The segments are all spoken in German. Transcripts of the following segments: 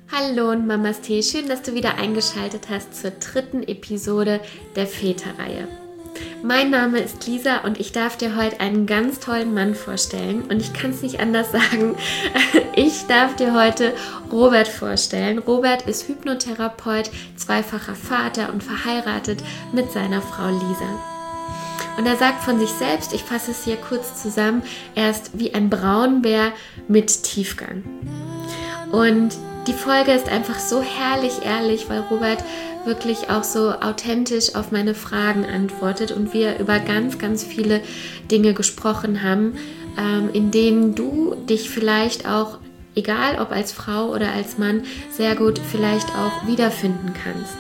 Hallo und Mamas Tee, schön, dass du wieder eingeschaltet hast zur 3. Episode der Väterreihe. Mein Name ist Lisa und ich darf dir heute einen ganz tollen Mann vorstellen und ich kann es nicht anders sagen. Ich darf dir heute Robert vorstellen. Robert ist Hypnotherapeut, zweifacher Vater und verheiratet mit seiner Frau Lisa. Und er sagt von sich selbst, ich fasse es hier kurz zusammen, er ist wie ein Braunbär mit Tiefgang. Und die Folge ist einfach so herrlich ehrlich, weil Robert wirklich auch so authentisch auf meine Fragen antwortet und wir über ganz, ganz viele Dinge gesprochen haben, in denen du dich vielleicht auch, egal ob als Frau oder als Mann, sehr gut vielleicht auch wiederfinden kannst.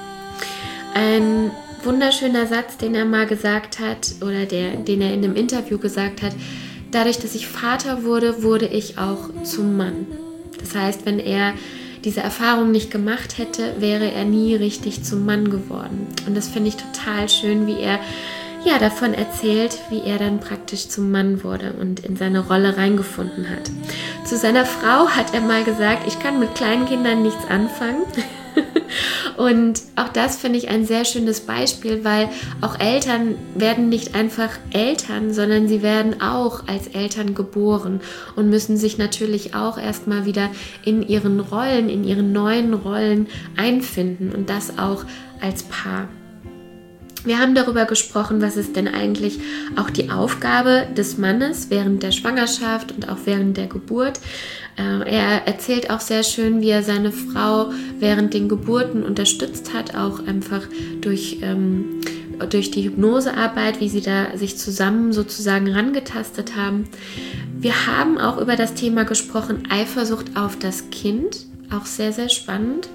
Ein wunderschöner Satz, den er mal gesagt hat oder den er in einem Interview gesagt hat: Dadurch, dass ich Vater wurde, wurde ich auch zum Mann. Das heißt, wenn er diese Erfahrung nicht gemacht hätte, wäre er nie richtig zum Mann geworden. Und das finde ich total schön, wie er davon erzählt, wie er dann praktisch zum Mann wurde und in seine Rolle reingefunden hat. Zu seiner Frau hat er mal gesagt, ich kann mit kleinen Kindern nichts anfangen. Und auch das finde ich ein sehr schönes Beispiel, weil auch Eltern werden nicht einfach Eltern, sondern sie werden auch als Eltern geboren und müssen sich natürlich auch erstmal wieder in ihren Rollen, in ihren neuen Rollen einfinden und das auch als Paar. Wir haben darüber gesprochen, was ist denn eigentlich auch die Aufgabe des Mannes während der Schwangerschaft und auch während der Geburt. Er erzählt auch sehr schön, wie er seine Frau während den Geburten unterstützt hat, auch einfach durch die Hypnosearbeit, wie sie da sich zusammen sozusagen rangetastet haben. Wir haben auch über das Thema gesprochen, Eifersucht auf das Kind, auch sehr, sehr spannend.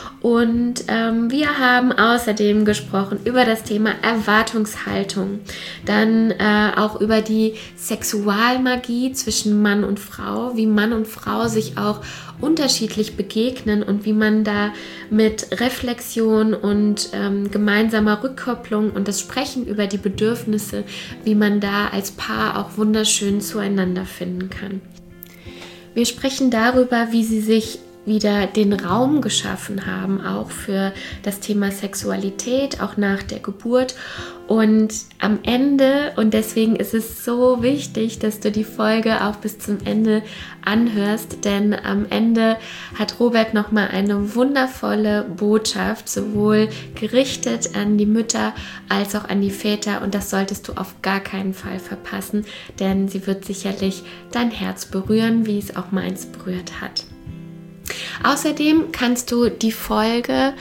Und wir haben außerdem gesprochen über das Thema Erwartungshaltung, dann auch über die Sexualmagie zwischen Mann und Frau, wie Mann und Frau sich auch unterschiedlich begegnen und wie man da mit Reflexion und gemeinsamer Rückkopplung und das Sprechen über die Bedürfnisse, wie man da als Paar auch wunderschön zueinander finden kann. Wir sprechen darüber, wie sie sich wieder den Raum geschaffen haben, auch für das Thema Sexualität, auch nach der Geburt. Und am Ende, und deswegen ist es so wichtig, dass du die Folge auch bis zum Ende anhörst, denn am Ende hat Robert nochmal eine wundervolle Botschaft, sowohl gerichtet an die Mütter als auch an die Väter, und das solltest du auf gar keinen Fall verpassen, denn sie wird sicherlich dein Herz berühren, wie es auch meins berührt hat. Außerdem kannst du die Folge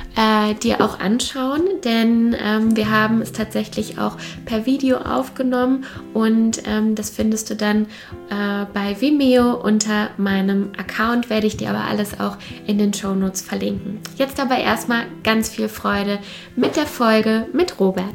dir auch anschauen, denn wir haben es tatsächlich auch per Video aufgenommen und das findest du dann bei Vimeo unter meinem Account, werde ich dir aber alles auch in den Shownotes verlinken. Jetzt aber erstmal ganz viel Freude mit der Folge mit Robert.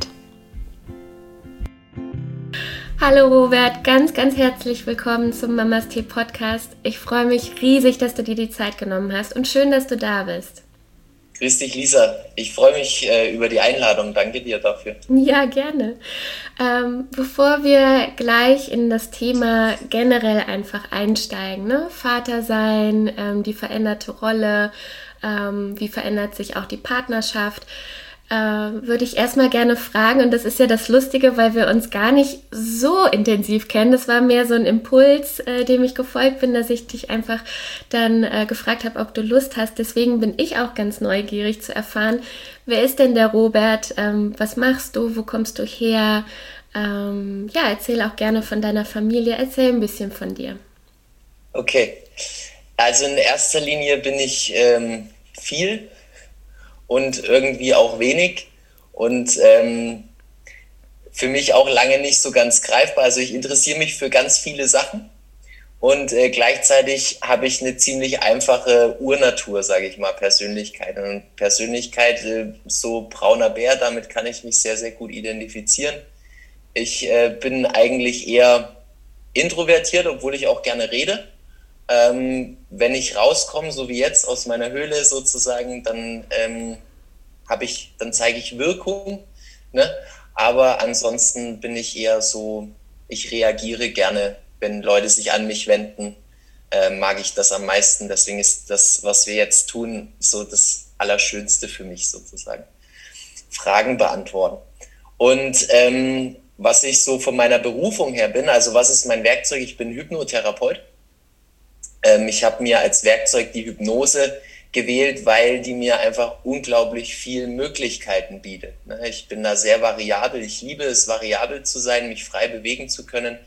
Hallo Robert, ganz, ganz herzlich willkommen zum Mamas Tee Podcast. Ich freue mich riesig, dass du dir die Zeit genommen hast und schön, dass du da bist. Grüß dich, Lisa. Ich freue mich über die Einladung. Danke dir dafür. Ja, gerne. Bevor wir gleich in das Thema generell einfach einsteigen, ne? Vater sein, die veränderte Rolle, wie verändert sich auch die Partnerschaft, würde ich erstmal gerne fragen, und das ist ja das Lustige, weil wir uns gar nicht so intensiv kennen. Das war mehr so ein Impuls, dem ich gefolgt bin, dass ich dich einfach dann gefragt habe, ob du Lust hast. Deswegen bin ich auch ganz neugierig zu erfahren, wer ist denn der Robert? Was machst du? Wo kommst du her? Erzähl auch gerne von deiner Familie. Erzähl ein bisschen von dir. Okay, also in erster Linie bin ich viel und irgendwie auch wenig und für mich auch lange nicht so ganz greifbar. Also ich interessiere mich für ganz viele Sachen und gleichzeitig habe ich eine ziemlich einfache Urnatur, sage ich mal, Persönlichkeit. Und Persönlichkeit, so brauner Bär, damit kann ich mich sehr, sehr gut identifizieren. Ich bin eigentlich eher introvertiert, obwohl ich auch gerne rede. Wenn ich rauskomme, so wie jetzt aus meiner Höhle sozusagen, dann zeige ich Wirkung, ne? Aber ansonsten bin ich eher so, ich reagiere gerne, wenn Leute sich an mich wenden. mag ich das am meisten. Deswegen ist das, was wir jetzt tun, so das Allerschönste für mich sozusagen. Fragen beantworten. Und was ich so von meiner Berufung her bin, also was ist mein Werkzeug? Ich bin Hypnotherapeut. Ich habe mir als Werkzeug die Hypnose gewählt, weil die mir einfach unglaublich viele Möglichkeiten bietet. Ich bin da sehr variabel. Ich liebe es, variabel zu sein, mich frei bewegen zu können.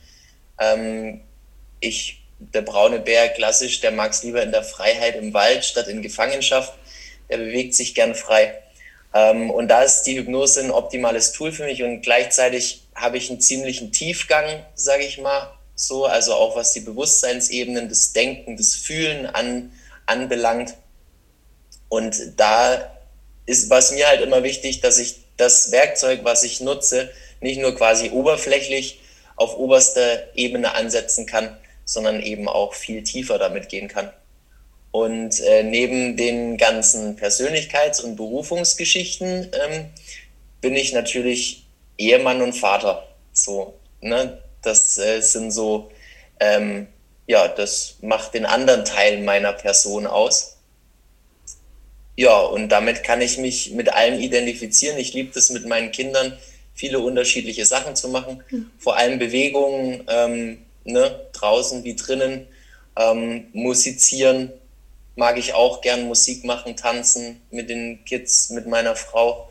Der braune Bär, klassisch, der mag es lieber in der Freiheit im Wald statt in Gefangenschaft. Der bewegt sich gern frei. Und da ist die Hypnose ein optimales Tool für mich und gleichzeitig habe ich einen ziemlichen Tiefgang, sage ich mal so, also auch was die Bewusstseinsebenen, das Denken, das Fühlen anbelangt. Und da ist, was mir halt immer wichtig, dass ich das Werkzeug, was ich nutze, nicht nur quasi oberflächlich auf oberster Ebene ansetzen kann, sondern eben auch viel tiefer damit gehen kann. Und neben den ganzen Persönlichkeits- und Berufungsgeschichten bin ich natürlich Ehemann und Vater. So, ne? Das sind so, das macht den anderen Teil meiner Person aus. Ja, und damit kann ich mich mit allem identifizieren. Ich liebe es, mit meinen Kindern viele unterschiedliche Sachen zu machen. Vor allem Bewegungen, draußen wie drinnen, musizieren. Mag ich auch gern, Musik machen, tanzen mit den Kids, mit meiner Frau.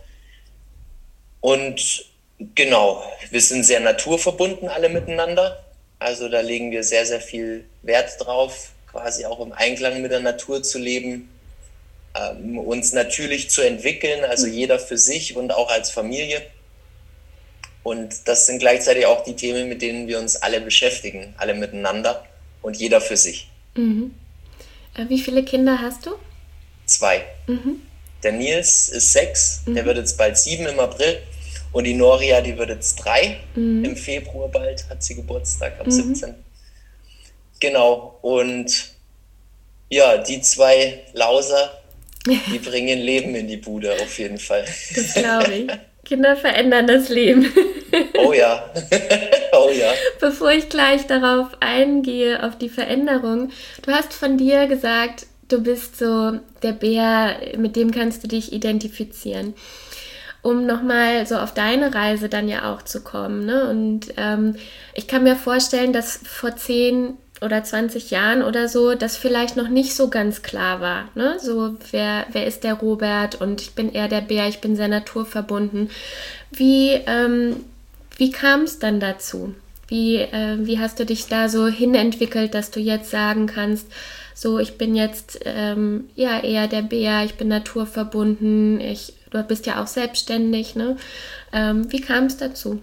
Und genau, wir sind sehr naturverbunden alle miteinander. Also da legen wir sehr, sehr viel Wert drauf, quasi auch im Einklang mit der Natur zu leben, uns natürlich zu entwickeln, also jeder für sich und auch als Familie. Und das sind gleichzeitig auch die Themen, mit denen wir uns alle beschäftigen, alle miteinander und jeder für sich. Mhm. Wie viele Kinder hast du? 2. Der Nils ist 6, der wird jetzt bald 7 im April. Und die Noria, die wird jetzt 3 im Februar bald, hat sie Geburtstag am 17. Genau, und ja, die 2 Lauser, die bringen Leben in die Bude auf jeden Fall. Das glaube ich. Kinder verändern das Leben. Oh ja, oh ja. Bevor ich gleich darauf eingehe, auf die Veränderung, du hast von dir gesagt, du bist so der Bär, mit dem kannst du dich identifizieren. Um nochmal so auf deine Reise dann ja auch zu kommen. Ne? Und ich kann mir vorstellen, dass vor 10 oder 20 Jahren oder so, das vielleicht noch nicht so ganz klar war. Ne? So, wer ist der Robert? Und ich bin eher der Bär, ich bin sehr naturverbunden. Wie kam es dann dazu? Wie hast du dich da so hinentwickelt, dass du jetzt sagen kannst, so, ich bin jetzt eher der Bär, ich bin naturverbunden, du bist ja auch selbstständig, ne? Wie kam es dazu?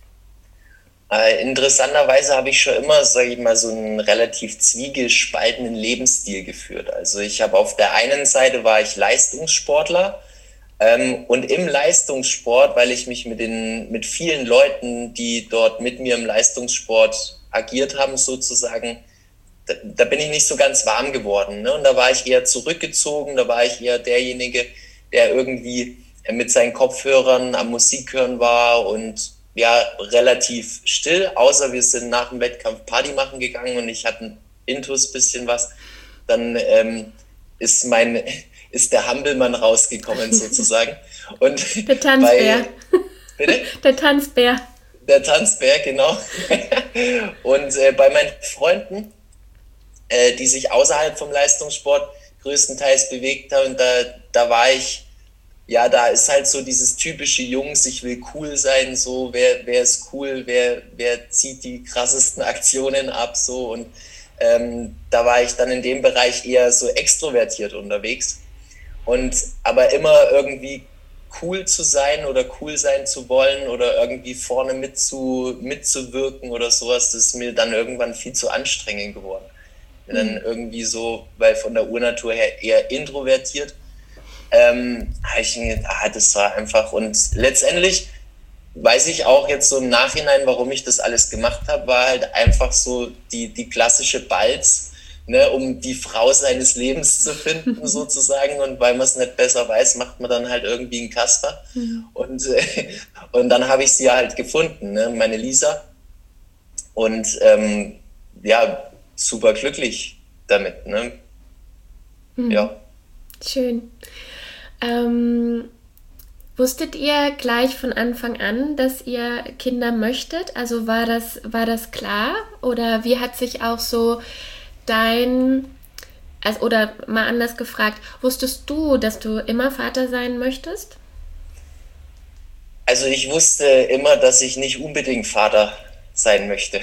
Interessanterweise habe ich schon immer, sage ich mal, so einen relativ zwiegespaltenen Lebensstil geführt. Also ich habe auf der einen Seite war ich Leistungssportler und im Leistungssport, weil ich mich mit vielen Leuten, die dort mit mir im Leistungssport agiert haben, sozusagen, da bin ich nicht so ganz warm geworden. Ne? Und da war ich eher zurückgezogen, da war ich eher derjenige, der irgendwie mit seinen Kopfhörern am Musik hören war und ja, relativ still, außer wir sind nach dem Wettkampf Party machen gegangen und ich hatte ein Intus, bisschen was. Dann ist der Hampelmann rausgekommen sozusagen. Und der Tanzbär. Bitte? Der Tanzbär. Der Tanzbär, genau. Und bei meinen Freunden, die sich außerhalb vom Leistungssport größtenteils bewegt haben, da war ich, ja, da ist halt so dieses typische Jungs, ich will cool sein, so, wer ist cool, wer zieht die krassesten Aktionen ab, so, und da war ich dann in dem Bereich eher so extrovertiert unterwegs und aber immer irgendwie cool zu sein oder cool sein zu wollen oder irgendwie vorne mitzuwirken oder sowas, das ist mir dann irgendwann viel zu anstrengend geworden. Bin dann irgendwie so, weil von der Urnatur her eher introvertiert, habe ich mir gedacht, das war einfach, und letztendlich weiß ich auch jetzt so im Nachhinein, warum ich das alles gemacht habe, war halt einfach so die klassische Balz, ne, um die Frau seines Lebens zu finden sozusagen, und weil man es nicht besser weiß, macht man dann halt irgendwie einen Kasper und dann habe ich sie halt gefunden, ne, meine Lisa, und ja, super glücklich damit, ne? Ja. Schön. Wusstet ihr gleich von Anfang an, dass ihr Kinder möchtet? Also war das klar? Oder wie hat sich auch so oder mal anders gefragt, wusstest du, dass du immer Vater sein möchtest? Also ich wusste immer, dass ich nicht unbedingt Vater sein möchte.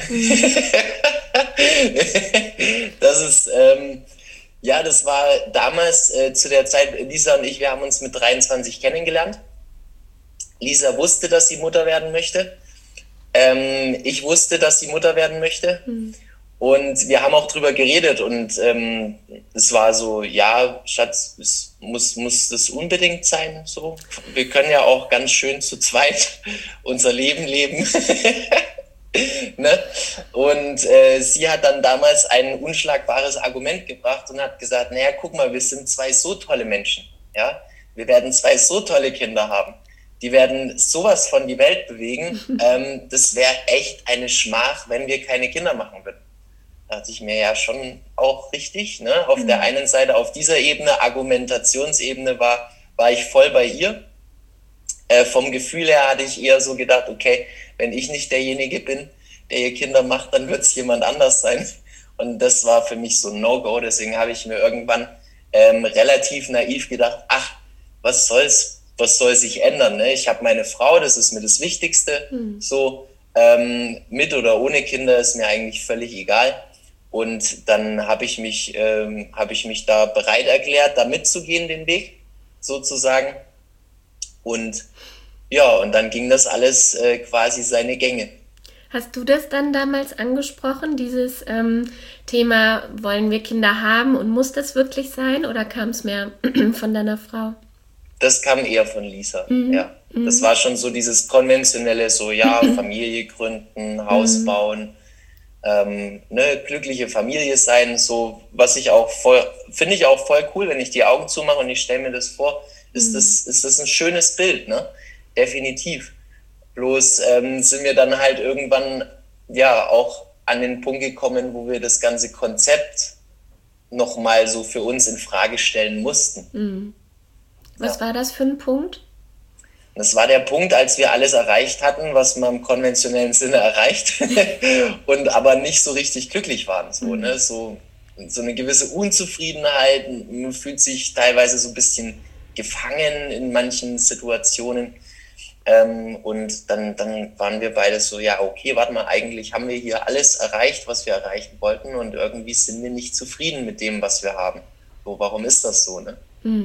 Das ist, ja, das war damals zu der Zeit, Lisa und ich, wir haben uns mit 23 kennengelernt. Lisa wusste, dass sie Mutter werden möchte. Ich wusste, dass sie Mutter werden möchte. Und wir haben auch drüber geredet und es war so, ja, Schatz, es muss das unbedingt sein. So. Wir können ja auch ganz schön zu zweit unser Leben leben. Ne? Und sie hat dann damals ein unschlagbares Argument gebracht und hat gesagt, naja, guck mal, wir sind zwei so tolle Menschen. Ja? Wir werden zwei so tolle Kinder haben. Die werden sowas von die Welt bewegen. Das wäre echt eine Schmach, wenn wir keine Kinder machen würden. Da dachte ich mir ja schon auch richtig. Ne? Auf der einen Seite, auf dieser Ebene, Argumentationsebene war ich voll bei ihr. Vom Gefühl her hatte ich eher so gedacht, okay, wenn ich nicht derjenige bin, der ihr Kinder macht, dann wird es jemand anders sein. Und das war für mich so ein No-Go. Deswegen habe ich mir irgendwann relativ naiv gedacht, ach, was soll sich ändern? Ne? Ich habe meine Frau, das ist mir das Wichtigste. So mit oder ohne Kinder ist mir eigentlich völlig egal. Und dann habe ich mich da bereit erklärt, da mitzugehen, den Weg sozusagen. Und ja, und dann ging das alles quasi seine Gänge. Hast du das dann damals angesprochen, dieses Thema, wollen wir Kinder haben und muss das wirklich sein? Oder kam es mehr von deiner Frau? Das kam eher von Lisa, ja. Das war schon so dieses konventionelle, so ja, Familie gründen, Haus bauen, ne, glückliche Familie sein, so, was ich auch finde ich auch voll cool, wenn ich die Augen zumache und ich stelle mir das vor, ist das ein schönes Bild, ne? Definitiv. Bloß sind wir dann halt irgendwann ja auch an den Punkt gekommen, wo wir das ganze Konzept nochmal so für uns in Frage stellen mussten. Was war das für ein Punkt? Das war der Punkt, als wir alles erreicht hatten, was man im konventionellen Sinne erreicht und aber nicht so richtig glücklich waren. So, ne? So eine gewisse Unzufriedenheit, man fühlt sich teilweise so ein bisschen gefangen in manchen Situationen. Und dann waren wir beide so, ja, okay, warte mal, eigentlich haben wir hier alles erreicht, was wir erreichen wollten und irgendwie sind wir nicht zufrieden mit dem, was wir haben. So, warum ist das so, ne?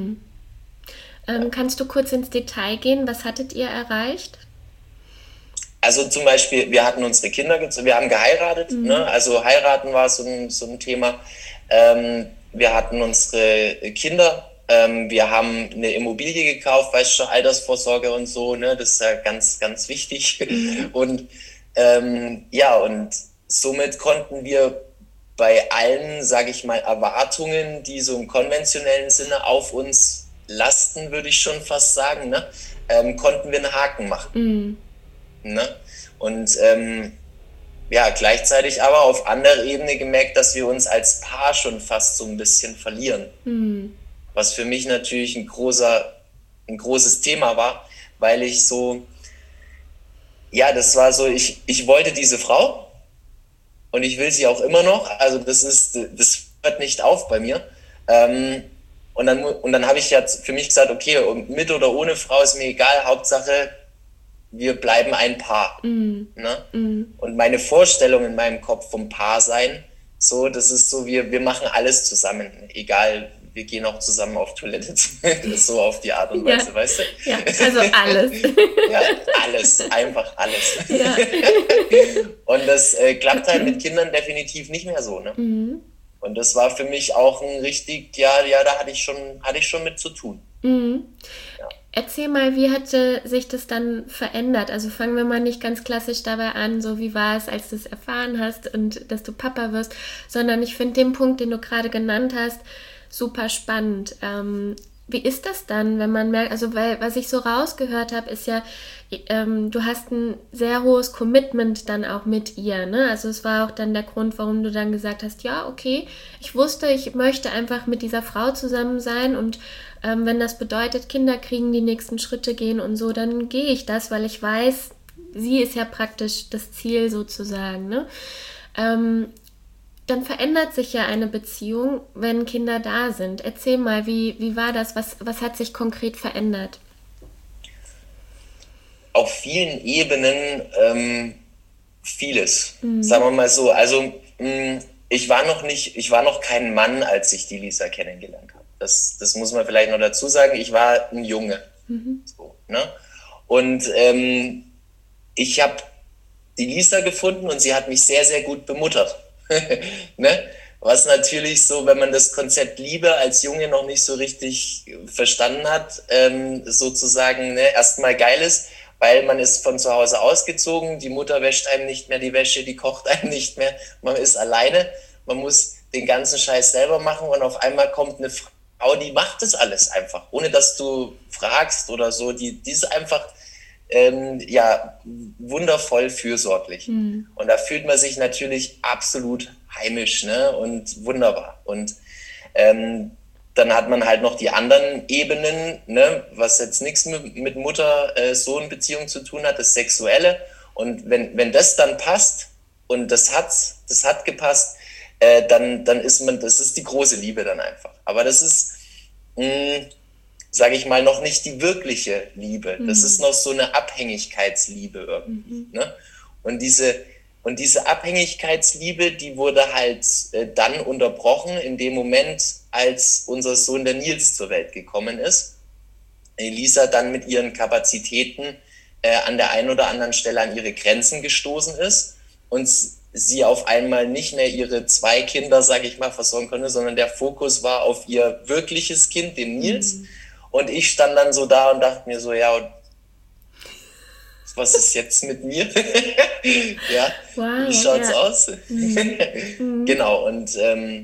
Kannst du kurz ins Detail gehen? Was hattet ihr erreicht? Also zum Beispiel, wir hatten unsere Kinder, wir haben geheiratet, ne? Also heiraten war so ein Thema. Wir hatten unsere Kinder, wir haben eine Immobilie gekauft, weißt du, Altersvorsorge und so, ne? Das ist ja ganz, ganz wichtig. Und ja, und somit konnten wir bei allen, sage ich mal, Erwartungen, die so im konventionellen Sinne auf uns lasten, würde ich schon fast sagen, ne? Konnten wir einen Haken machen. Ne? Und ja, gleichzeitig aber auf anderer Ebene gemerkt, dass wir uns als Paar schon fast so ein bisschen verlieren. Was für mich natürlich ein großes Thema war, weil ich so, ja, das war so, ich wollte diese Frau und ich will sie auch immer noch, also das hört nicht auf bei mir. Und dann habe ich ja für mich gesagt, okay, mit oder ohne Frau ist mir egal, Hauptsache, wir bleiben ein Paar. Ne? Und meine Vorstellung in meinem Kopf vom Paar sein, so, das ist so, wir machen alles zusammen. Egal, wir gehen auch zusammen auf Toilette, so auf die Art und Weise, weißt du? Ja, also alles. Ja, alles, einfach alles. Ja. Und das klappt halt mit Kindern definitiv nicht mehr so, ne? Und das war für mich auch ein richtig, ja, da hatte ich schon mit zu tun. Ja. Erzähl mal, wie hatte sich das dann verändert? Also fangen wir mal nicht ganz klassisch dabei an, so wie war es, als du es erfahren hast und dass du Papa wirst, sondern ich finde den Punkt, den du gerade genannt hast, super spannend. Wie ist das dann, wenn man merkt, also weil was ich so rausgehört habe, ist ja, du hast ein sehr hohes Commitment dann auch mit ihr, ne? Also es war auch dann der Grund, warum du dann gesagt hast, ja, okay, ich wusste, ich möchte einfach mit dieser Frau zusammen sein und wenn das bedeutet, Kinder kriegen, die nächsten Schritte gehen und so, dann gehe ich das, weil ich weiß, sie ist ja praktisch das Ziel sozusagen, ne? Dann verändert sich ja eine Beziehung, wenn Kinder da sind. Erzähl mal, wie war das? Was hat sich konkret verändert? Auf vielen Ebenen vieles. Sagen wir mal so. Also ich war noch kein Mann, als ich die Lisa kennengelernt habe. Das muss man vielleicht noch dazu sagen. Ich war ein Junge. So, ne? Und ich habe die Lisa gefunden und sie hat mich sehr, sehr gut bemuttert. Ne? Was natürlich so, wenn man das Konzept Liebe als Junge noch nicht so richtig verstanden hat, sozusagen, ne, erstmal geil ist, weil man ist von zu Hause ausgezogen, die Mutter wäscht einem nicht mehr die Wäsche, die kocht einem nicht mehr, man ist alleine, man muss den ganzen Scheiß selber machen und auf einmal kommt eine Frau, die macht das alles einfach, ohne dass du fragst oder so, die ist einfach ja, wundervoll fürsorglich. Und da fühlt man sich natürlich absolut heimisch, ne? Und wunderbar. Und dann hat man halt noch die anderen Ebenen, ne? Was jetzt nichts mit Mutter-Sohn-Beziehung zu tun hat, das Sexuelle. Und wenn das dann passt und das hat gepasst, dann das ist die große Liebe dann einfach. Aber das ist sage ich mal, noch nicht die wirkliche Liebe. Das ist noch so eine Abhängigkeitsliebe irgendwie. Ne? Und diese Abhängigkeitsliebe, die wurde halt dann unterbrochen in dem Moment, als unser Sohn der Nils zur Welt gekommen ist. Elisa dann mit ihren Kapazitäten an der einen oder anderen Stelle an ihre Grenzen gestoßen ist und sie auf einmal nicht mehr ihre 2 Kinder, sage ich mal, versorgen konnte, sondern der Fokus war auf ihr wirkliches Kind, den Nils. Und ich stand dann so da und dachte mir so, ja, was ist jetzt mit mir? Ja, wow, wie schaut's aus? Genau, und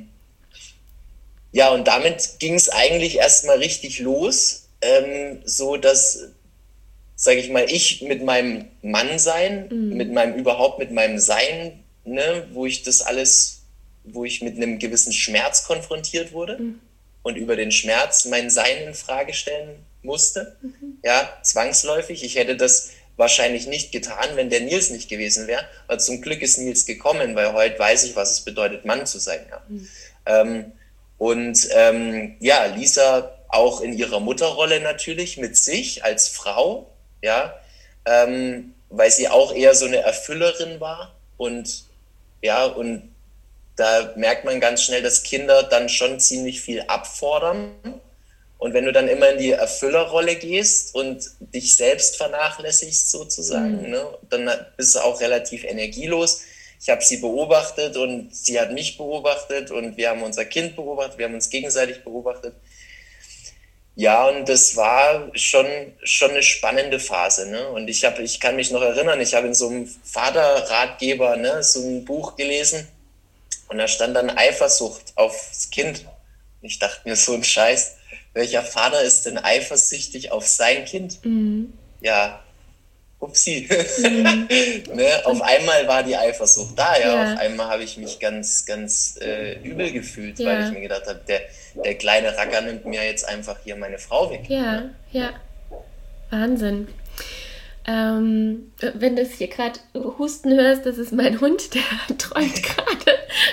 ja, und damit ging es eigentlich erstmal richtig los, so dass, sage ich mal, ich mit meinem Mannsein, mit meinem Sein, ne, wo ich mit einem gewissen Schmerz konfrontiert wurde und über den Schmerz mein Sein in Frage stellen musste, ja, zwangsläufig. Ich hätte das wahrscheinlich nicht getan, wenn der Nils nicht gewesen wäre, aber zum Glück ist Nils gekommen, weil heute weiß ich, was es bedeutet, Mann zu sein. Ja. Ja, Lisa auch in ihrer Mutterrolle natürlich mit sich als Frau, ja, weil sie auch eher so eine Erfüllerin war und ja, und da merkt man ganz schnell, dass Kinder dann schon ziemlich viel abfordern. Und wenn du dann immer in die Erfüllerrolle gehst und dich selbst vernachlässigst sozusagen, ne, dann bist du auch relativ energielos. Ich habe sie beobachtet und sie hat mich beobachtet und wir haben unser Kind beobachtet, wir haben uns gegenseitig beobachtet. Ja, und das war schon eine spannende Phase. Ne? Und ich kann mich noch erinnern, ich habe in so einem Vaterratgeber, ne, so ein Buch gelesen und da stand dann Eifersucht aufs Kind. Und ich dachte mir, so ein Scheiß, welcher Vater ist denn eifersüchtig auf sein Kind? Ja, upsi. Ne? Auf einmal war die Eifersucht da, ja. Auf einmal habe ich mich ganz, ganz übel gefühlt, weil ich mir gedacht habe, der kleine Racker nimmt mir jetzt einfach hier meine Frau weg. Ja, ne? Ja. Wahnsinn. Wenn du es hier gerade husten hörst, das ist mein Hund, der träumt gerade.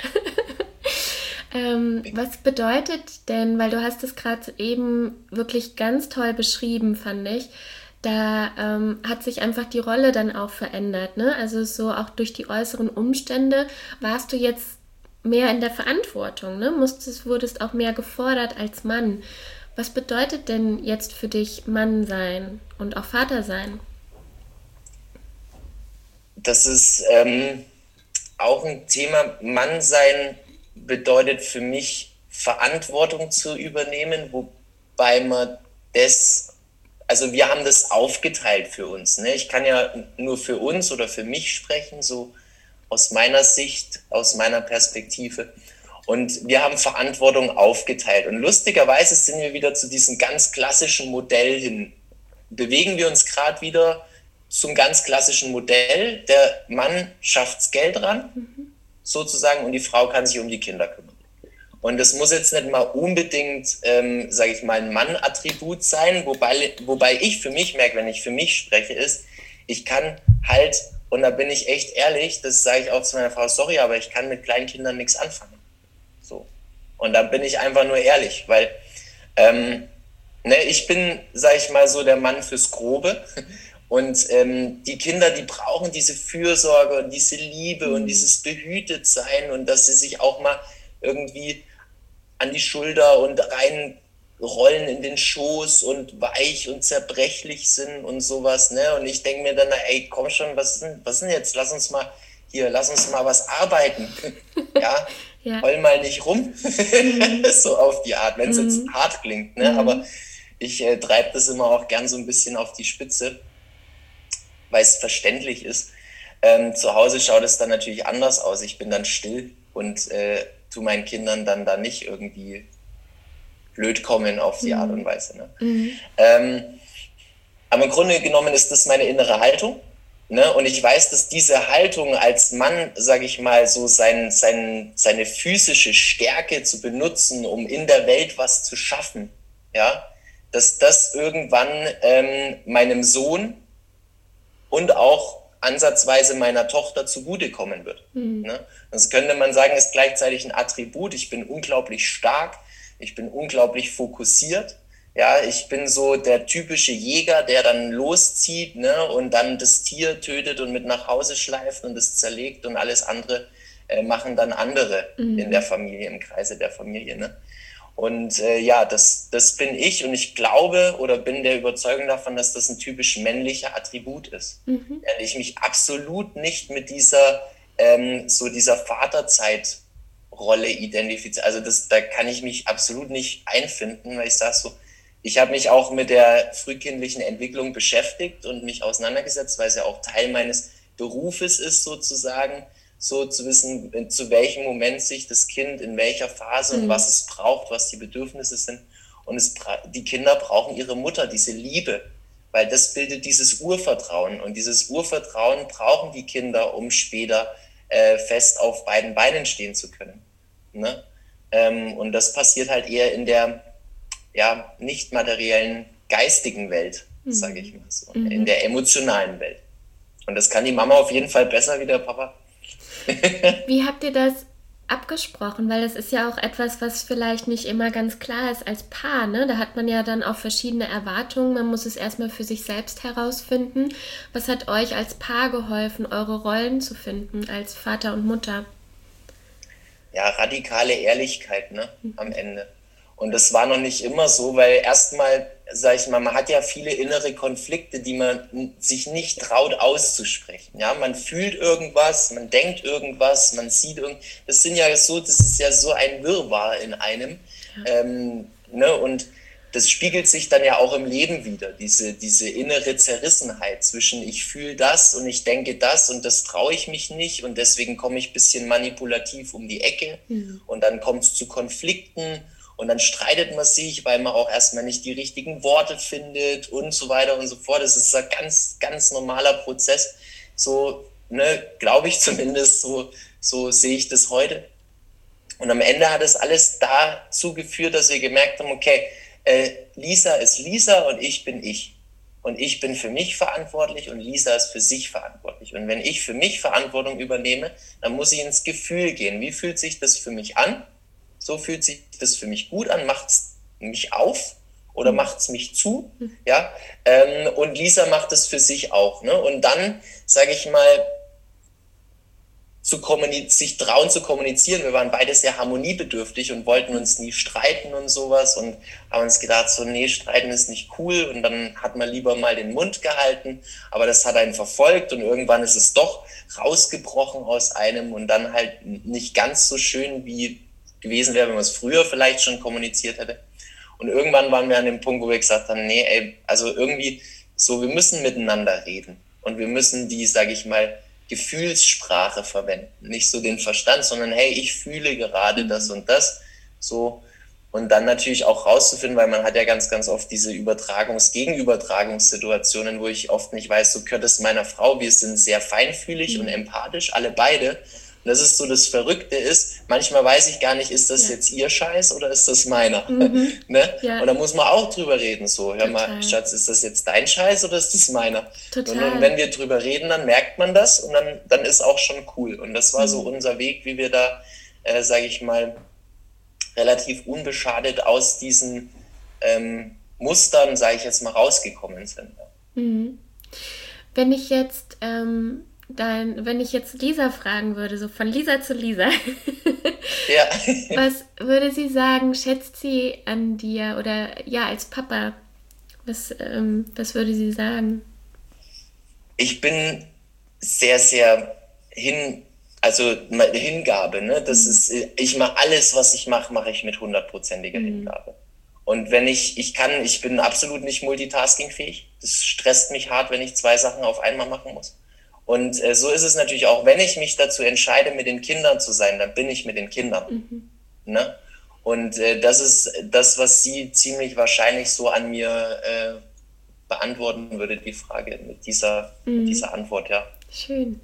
Was bedeutet denn, weil du hast es gerade eben wirklich ganz toll beschrieben, fand ich, da hat sich einfach die Rolle dann auch verändert, ne? Also so auch durch die äußeren Umstände warst du jetzt mehr in der Verantwortung, ne? Wurdest auch mehr gefordert als Mann. Was bedeutet denn jetzt für dich Mann sein und auch Vater sein? Das ist auch ein Thema. Mann sein bedeutet für mich Verantwortung zu übernehmen, wobei man also wir haben das aufgeteilt für uns. Ne? Ich kann ja nur für uns oder für mich sprechen, so aus meiner Sicht, aus meiner Perspektive. Und wir haben Verantwortung aufgeteilt. Und lustigerweise sind wir wieder zu diesem ganz klassischen Modell hin. Bewegen wir uns gerade wieder zum ganz klassischen Modell. Der Mann schafft's Geld ran, sozusagen, und die Frau kann sich um die Kinder kümmern. Und das muss jetzt nicht mal unbedingt, sage ich mal, ein Mann-Attribut sein, wobei ich für mich merke, wenn ich für mich spreche, ist, ich kann halt, und da bin ich echt ehrlich, das sage ich auch zu meiner Frau, sorry, aber ich kann mit kleinen Kindern nichts anfangen. So. Und da bin ich einfach nur ehrlich, weil ich bin, sage ich mal, so der Mann fürs Grobe. Und die Kinder, die brauchen diese Fürsorge und diese Liebe und dieses Behütetsein und dass sie sich auch mal irgendwie an die Schulter und reinrollen in den Schoß und weich und zerbrechlich sind und sowas. Ne? Und ich denke mir dann, ey, komm schon, was ist denn jetzt? Lass uns mal was arbeiten. Ja, Ja. heul mal nicht rum. So auf die Art, wenn es jetzt hart klingt. Ne? Aber ich treibe das immer auch gern so ein bisschen auf die Spitze, weil es verständlich ist. Zu Hause schaut es dann natürlich anders aus. Ich bin dann still und tu meinen Kindern dann da nicht irgendwie blöd kommen auf die Art und Weise. Ne? Aber im Grunde genommen ist das meine innere Haltung. Ne? Und ich weiß, dass diese Haltung als Mann, sage ich mal, so seine physische Stärke zu benutzen, um in der Welt was zu schaffen, ja, dass das irgendwann meinem Sohn und auch ansatzweise meiner Tochter zugutekommen wird. Ne? Das könnte man sagen, ist gleichzeitig ein Attribut. Ich bin unglaublich stark, ich bin unglaublich fokussiert. Ja, ich bin so der typische Jäger, der dann loszieht, ne, und dann das Tier tötet und mit nach Hause schleift und es zerlegt und alles andere machen dann andere in der Familie, im Kreise der Familie. Ne? Und das bin ich und ich glaube oder bin der Überzeugung davon, dass das ein typisch männlicher Attribut ist. Weil ich mich absolut nicht mit dieser Vaterzeitrolle identifiziere. Also da kann ich mich absolut nicht einfinden, weil ich sage so, ich habe mich auch mit der frühkindlichen Entwicklung beschäftigt und mich auseinandergesetzt, weil es ja auch Teil meines Berufes ist sozusagen, so zu wissen, zu welchem Moment sich das Kind in welcher Phase und was es braucht, was die Bedürfnisse sind. Und die Kinder brauchen ihre Mutter, diese Liebe, weil das bildet dieses Urvertrauen. Und dieses Urvertrauen brauchen die Kinder, um später fest auf beiden Beinen stehen zu können. Ne? Und das passiert halt eher in der nicht materiellen, geistigen Welt, sage ich mal so, in der emotionalen Welt. Und das kann die Mama auf jeden Fall besser wie der Papa. Wie habt ihr das abgesprochen? Weil das ist ja auch etwas, was vielleicht nicht immer ganz klar ist als Paar. Ne? Da hat man ja dann auch verschiedene Erwartungen. Man muss es erstmal für sich selbst herausfinden. Was hat euch als Paar geholfen, eure Rollen zu finden als Vater und Mutter? Ja, radikale Ehrlichkeit, ne, am Ende. Und das war noch nicht immer so, weil erstmal, sag ich mal, man hat ja viele innere Konflikte, die man sich nicht traut auszusprechen. Ja, man fühlt irgendwas, man denkt irgendwas, man sieht das ist ja so ein Wirrwarr in einem. Ja. Ne? Und das spiegelt sich dann ja auch im Leben wieder, diese innere Zerrissenheit zwischen ich fühle das und ich denke das und das traue ich mich nicht und deswegen komme ich ein bisschen manipulativ um die Ecke und dann kommt es zu Konflikten. Und dann streitet man sich, weil man auch erstmal nicht die richtigen Worte findet und so weiter und so fort. Das ist ein ganz, ganz normaler Prozess. So, ne, glaube ich zumindest, so sehe ich das heute. Und am Ende hat es alles dazu geführt, dass wir gemerkt haben, okay, Lisa ist Lisa und ich bin ich. Und ich bin für mich verantwortlich und Lisa ist für sich verantwortlich. Und wenn ich für mich Verantwortung übernehme, dann muss ich ins Gefühl gehen. Wie fühlt sich das für mich an? So fühlt sich das für mich gut an, macht es mich auf oder macht es mich zu, ja, und Lisa macht es für sich auch, ne? Und dann, sage ich mal, sich trauen zu kommunizieren. Wir waren beide sehr harmoniebedürftig und wollten uns nie streiten und sowas und haben uns gedacht, so, nee, streiten ist nicht cool und dann hat man lieber mal den Mund gehalten, aber das hat einen verfolgt und irgendwann ist es doch rausgebrochen aus einem und dann halt nicht ganz so schön wie gewesen wäre, wenn man es früher vielleicht schon kommuniziert hätte. Und irgendwann waren wir an dem Punkt, wo wir gesagt haben, nee, ey, also irgendwie so, wir müssen miteinander reden und wir müssen die, sage ich mal, Gefühlssprache verwenden. Nicht so den Verstand, sondern hey, ich fühle gerade das und das. So. Und dann natürlich auch rauszufinden, weil man hat ja ganz, ganz oft diese Gegenübertragungssituationen, wo ich oft nicht weiß, so gehört es meiner Frau, wir sind sehr feinfühlig und empathisch, alle beide. Und das ist so das Verrückte ist, manchmal weiß ich gar nicht, ist das jetzt ihr Scheiß oder ist das meiner? Ne? Ja. Und da muss man auch drüber reden, so, hör mal, Total. Schatz, ist das jetzt dein Scheiß oder ist das meiner? Total. Und wenn wir drüber reden, dann merkt man das und dann ist auch schon cool. Und das war so unser Weg, wie wir da, sage ich mal, relativ unbeschadet aus diesen Mustern, sage ich jetzt mal, rausgekommen sind. Wenn ich jetzt wenn ich jetzt Lisa fragen würde, so von Lisa zu Lisa, Ja. was würde sie sagen, schätzt sie an dir oder ja, als Papa, was würde sie sagen? Ich bin sehr, sehr also meine Hingabe, ne? Das ist, ich mache alles, was ich mache, mache ich mit 100%iger Hingabe. Und wenn ich bin absolut nicht multitaskingfähig. Das stresst mich hart, wenn ich 2 Sachen auf einmal machen muss. Und so ist es natürlich auch, wenn ich mich dazu entscheide, mit den Kindern zu sein, dann bin ich mit den Kindern. Ne? Und das ist das, was sie ziemlich wahrscheinlich so an mir beantworten würde, die Frage mit dieser Antwort, ja. Schön.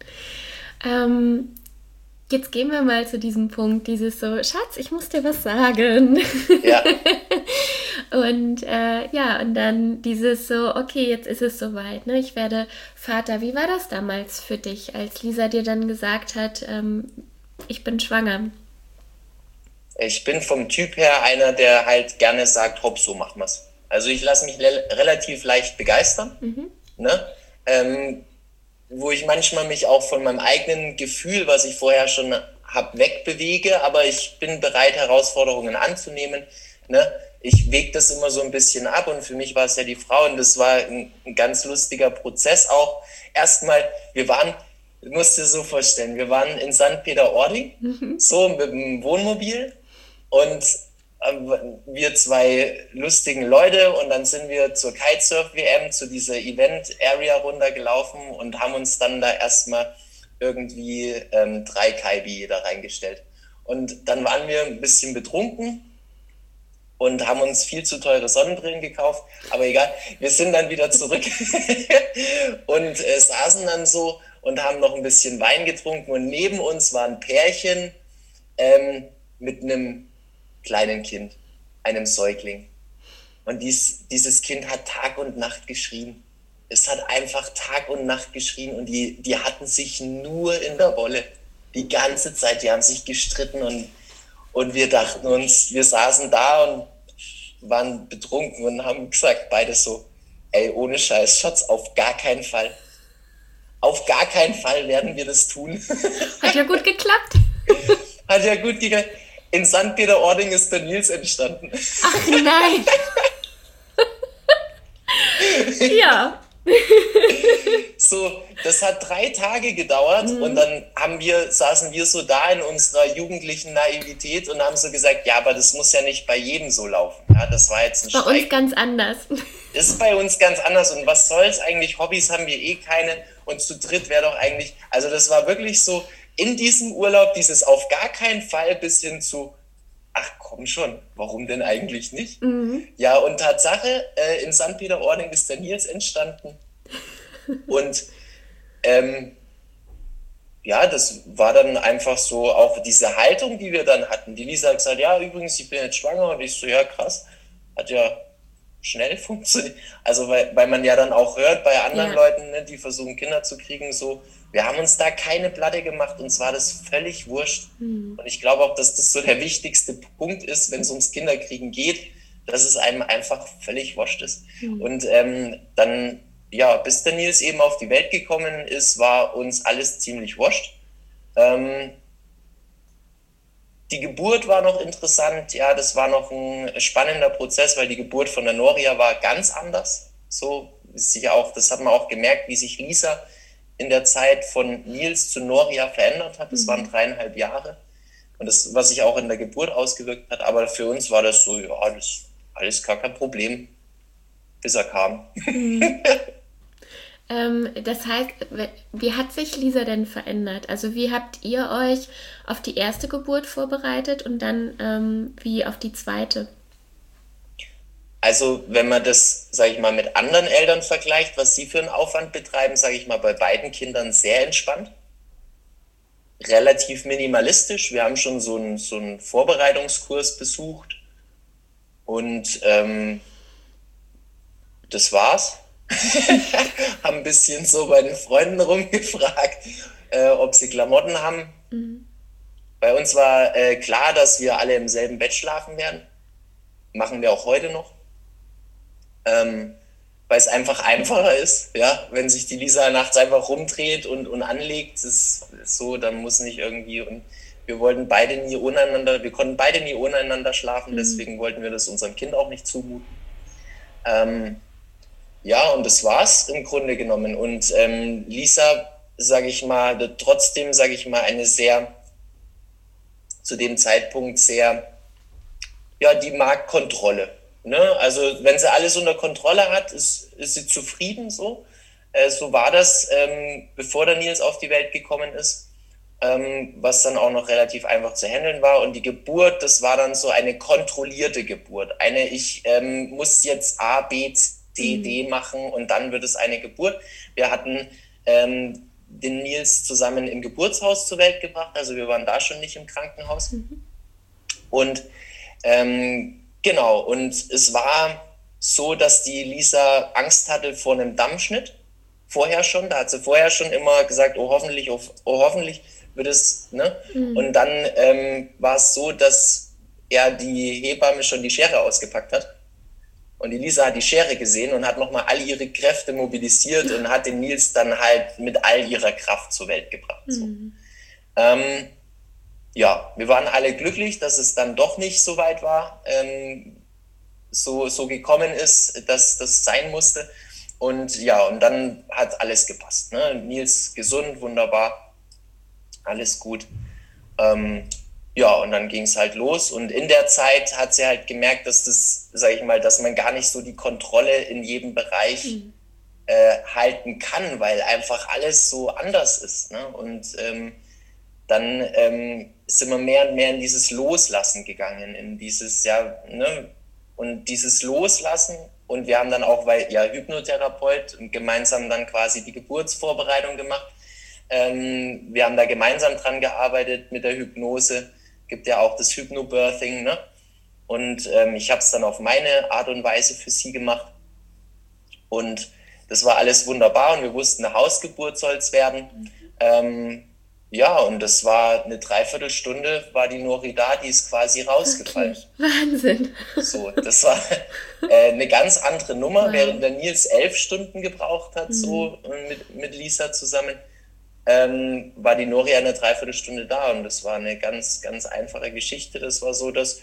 Jetzt gehen wir mal zu diesem Punkt, dieses so, Schatz, ich muss dir was sagen. Ja. Und und dann dieses so, okay, jetzt ist es soweit, ne? Ich werde Vater. Wie war das damals für dich, als Lisa dir dann gesagt hat, ich bin schwanger? Ich bin vom Typ her einer, der halt gerne sagt, hopp, so machen wir's. Also ich lasse mich relativ leicht begeistern, ne? Wo ich manchmal mich auch von meinem eigenen Gefühl, was ich vorher schon habe, wegbewege, aber ich bin bereit, Herausforderungen anzunehmen. Ne? Ich wege das immer so ein bisschen ab und für mich war es ja die Frau und das war ein ganz lustiger Prozess auch. Erstmal, du musst dir so vorstellen, wir waren in St. Peter-Ording, so mit dem Wohnmobil und wir 2 lustigen Leute und dann sind wir zur Kitesurf-WM, zu dieser Event-Area runtergelaufen und haben uns dann da erstmal irgendwie 3 Kaibi jeder reingestellt. Und dann waren wir ein bisschen betrunken und haben uns viel zu teure Sonnenbrillen gekauft, aber egal, wir sind dann wieder zurück und saßen dann so und haben noch ein bisschen Wein getrunken und neben uns war ein Pärchen mit einem kleinen Kind, einem Säugling. Und dieses Kind hat Tag und Nacht geschrien. Es hat einfach Tag und Nacht geschrien und die hatten sich nur in der Wolle. Die ganze Zeit, die haben sich gestritten und wir dachten uns, wir saßen da und waren betrunken und haben gesagt, beide so, ey, ohne Scheiß, Schatz, auf gar keinen Fall. Auf gar keinen Fall werden wir das tun. Hat ja gut geklappt. Hat ja gut geklappt. In St. Peter-Ording ist der Nils entstanden. Ach nein. Ja. So, das hat 3 Tage gedauert und dann saßen wir so da in unserer jugendlichen Naivität und haben so gesagt, ja, aber das muss ja nicht bei jedem so laufen. Ja, das war jetzt ein Bei uns ganz anders. Ist bei uns ganz anders und was soll's eigentlich? Hobbys haben wir eh keine und zu dritt wäre doch eigentlich, also das war wirklich so, in diesem Urlaub dieses auf gar keinen Fall bis hin zu, ach komm schon, warum denn eigentlich nicht? Ja, und Tatsache, in St. Peter-Ording ist der Nils entstanden und ja, das war dann einfach so auch diese Haltung, die wir dann hatten. Die Lisa hat gesagt, ja, übrigens, ich bin jetzt schwanger und ich so, ja krass, hat ja schnell funktioniert. Also weil man ja dann auch hört bei anderen Leuten, ne, die versuchen Kinder zu kriegen, so, wir haben uns da keine Platte gemacht, uns war das völlig wurscht. Und ich glaube auch, dass das so der wichtigste Punkt ist, wenn es ums Kinderkriegen geht, dass es einem einfach völlig wurscht ist. Und dann, ja, bis der Nils eben auf die Welt gekommen ist, war uns alles ziemlich wurscht. Die Geburt war noch interessant, ja, das war noch ein spannender Prozess, weil die Geburt von der Noria war ganz anders. So ist sich auch, das hat man auch gemerkt, wie sich Lisa in der Zeit von Nils zu Noria verändert hat. Das waren 3,5 Jahre. Und das, was sich auch in der Geburt ausgewirkt hat. Aber für uns war das so, ja, das ist alles gar kein Problem, bis er kam. Das heißt, wie hat sich Lisa denn verändert? Also wie habt ihr euch auf die erste Geburt vorbereitet und dann wie auf die zweite? Also wenn man das, sage ich mal, mit anderen Eltern vergleicht, was sie für einen Aufwand betreiben, sage ich mal, bei beiden Kindern sehr entspannt, relativ minimalistisch. Wir haben schon so einen Vorbereitungskurs besucht und das war's. Haben ein bisschen so bei den Freunden rumgefragt, ob sie Klamotten haben. Bei uns war klar, dass wir alle im selben Bett schlafen werden. Machen wir auch heute noch. Weil es einfach einfacher ist, ja, wenn sich die Lisa nachts einfach rumdreht und anlegt, ist so, dann muss nicht irgendwie, und wir konnten beide nie untereinander schlafen, deswegen wollten wir das unserem Kind auch nicht zumuten. Ja, und das war's im Grunde genommen. Und Lisa, sage ich mal, trotzdem, sage ich mal, eine sehr, zu dem Zeitpunkt sehr, ja, die mag Kontrolle. Ne? Also wenn sie alles unter Kontrolle hat, ist sie zufrieden so. So war das, bevor der Nils auf die Welt gekommen ist, was dann auch noch relativ einfach zu handeln war. Und die Geburt, das war dann so eine kontrollierte Geburt. Ich muss jetzt A, B, C, D machen und dann wird es eine Geburt. Wir hatten den Nils zusammen im Geburtshaus zur Welt gebracht, also wir waren da schon nicht im Krankenhaus. Und genau, und es war so, dass die Lisa Angst hatte vor einem Dammschnitt. Vorher schon, da hat sie vorher schon immer gesagt, oh hoffentlich wird es, ne? Und dann war es so, dass die Hebamme schon die Schere ausgepackt hat. Und die Lisa hat die Schere gesehen und hat nochmal all ihre Kräfte mobilisiert und hat den Nils dann halt mit all ihrer Kraft zur Welt gebracht. So. Ja, wir waren alle glücklich, dass es dann doch nicht so weit war, so gekommen ist, dass das sein musste. Und ja, und dann hat alles gepasst. Ne? Nils gesund, wunderbar, alles gut. Ja, und dann ging es halt los. Und in der Zeit hat sie halt gemerkt, dass das, sag ich mal, dass man gar nicht so die Kontrolle in jedem Bereich halten kann, weil einfach alles so anders ist. Ne? Und dann sind wir mehr und mehr in dieses Loslassen gegangen, in dieses, und dieses Loslassen. Und wir haben dann auch, weil Hypnotherapeut, und gemeinsam dann quasi die Geburtsvorbereitung gemacht. Wir haben da gemeinsam dran gearbeitet mit der Hypnose. Gibt ja auch das Hypnobirthing, ne? Und ich habe es dann auf meine Art und Weise für sie gemacht. Und das war alles wunderbar und wir wussten, eine Hausgeburt soll es werden. Ja, und das war eine Dreiviertelstunde, war die Nori da, die ist quasi rausgefallen. Okay. Wahnsinn. So, das war eine ganz andere Nummer, wow. Während der Nils 11 Stunden gebraucht hat, so mit Lisa zusammen, war die Nori eine Dreiviertelstunde da und das war eine ganz, ganz einfache Geschichte. Das war so, dass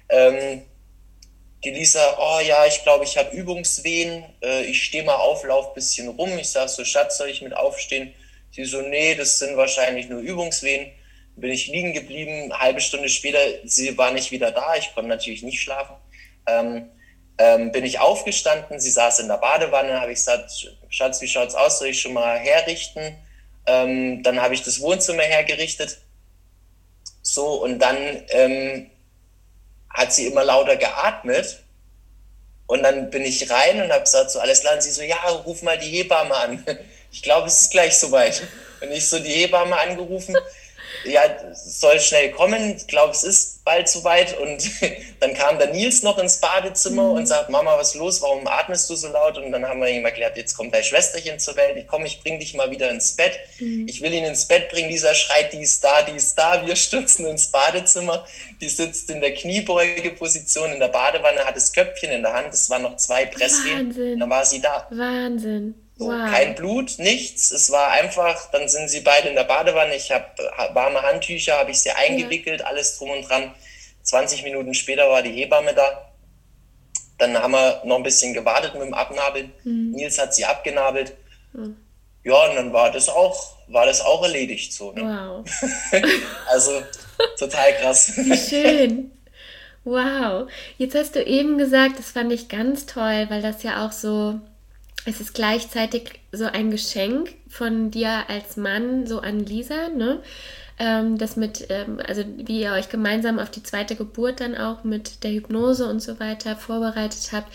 die Lisa, oh ja, ich glaube, ich habe Übungswehen, ich stehe mal auf, lauf ein bisschen rum. Ich sage so, Schatz, soll ich mit aufstehen? Sie so, nee, das sind wahrscheinlich nur Übungswehen. Bin ich liegen geblieben, eine halbe Stunde später, sie war nicht wieder da, ich konnte natürlich nicht schlafen. Bin ich aufgestanden, sie saß in der Badewanne, habe ich gesagt, Schatz, wie schaut's aus, soll ich schon mal herrichten? Dann habe ich das Wohnzimmer hergerichtet. So, und dann hat sie immer lauter geatmet. Und dann bin ich rein und habe gesagt, so alles klar. Und sie so, ja, ruf mal die Hebamme an. Ich glaube, es ist gleich soweit. Und ich so die Hebamme angerufen. Ja, soll schnell kommen. Ich glaube, es ist bald soweit. Und dann kam der Nils noch ins Badezimmer und sagt, Mama, was ist los? Warum atmest du so laut? Und dann haben wir ihm erklärt, jetzt kommt dein Schwesterchen zur Welt. Ich bring dich mal wieder ins Bett. Ich will ihn ins Bett bringen. Dieser schreit, die ist da, die ist da. Wir stürzen ins Badezimmer. Die sitzt in der Kniebeugeposition in der Badewanne, hat das Köpfchen in der Hand. Es waren noch 2 Presswehen. Wahnsinn. Und dann war sie da. Wahnsinn. So, wow. Kein Blut, nichts. Es war einfach, dann sind sie beide in der Badewanne. Ich habe warme Handtücher, habe ich sie eingewickelt, alles drum und dran. 20 Minuten später war die Hebamme da. Dann haben wir noch ein bisschen gewartet mit dem Abnabeln. Nils hat sie abgenabelt. Ja, und dann war das auch erledigt so. Ne? Wow. Also total krass. Wie schön. Wow. Jetzt hast du eben gesagt, das fand ich ganz toll, weil das ja auch so es ist gleichzeitig so ein Geschenk von dir als Mann so an Lisa, ne? Das mit, also wie ihr euch gemeinsam auf die zweite Geburt dann auch mit der Hypnose und so weiter vorbereitet habt.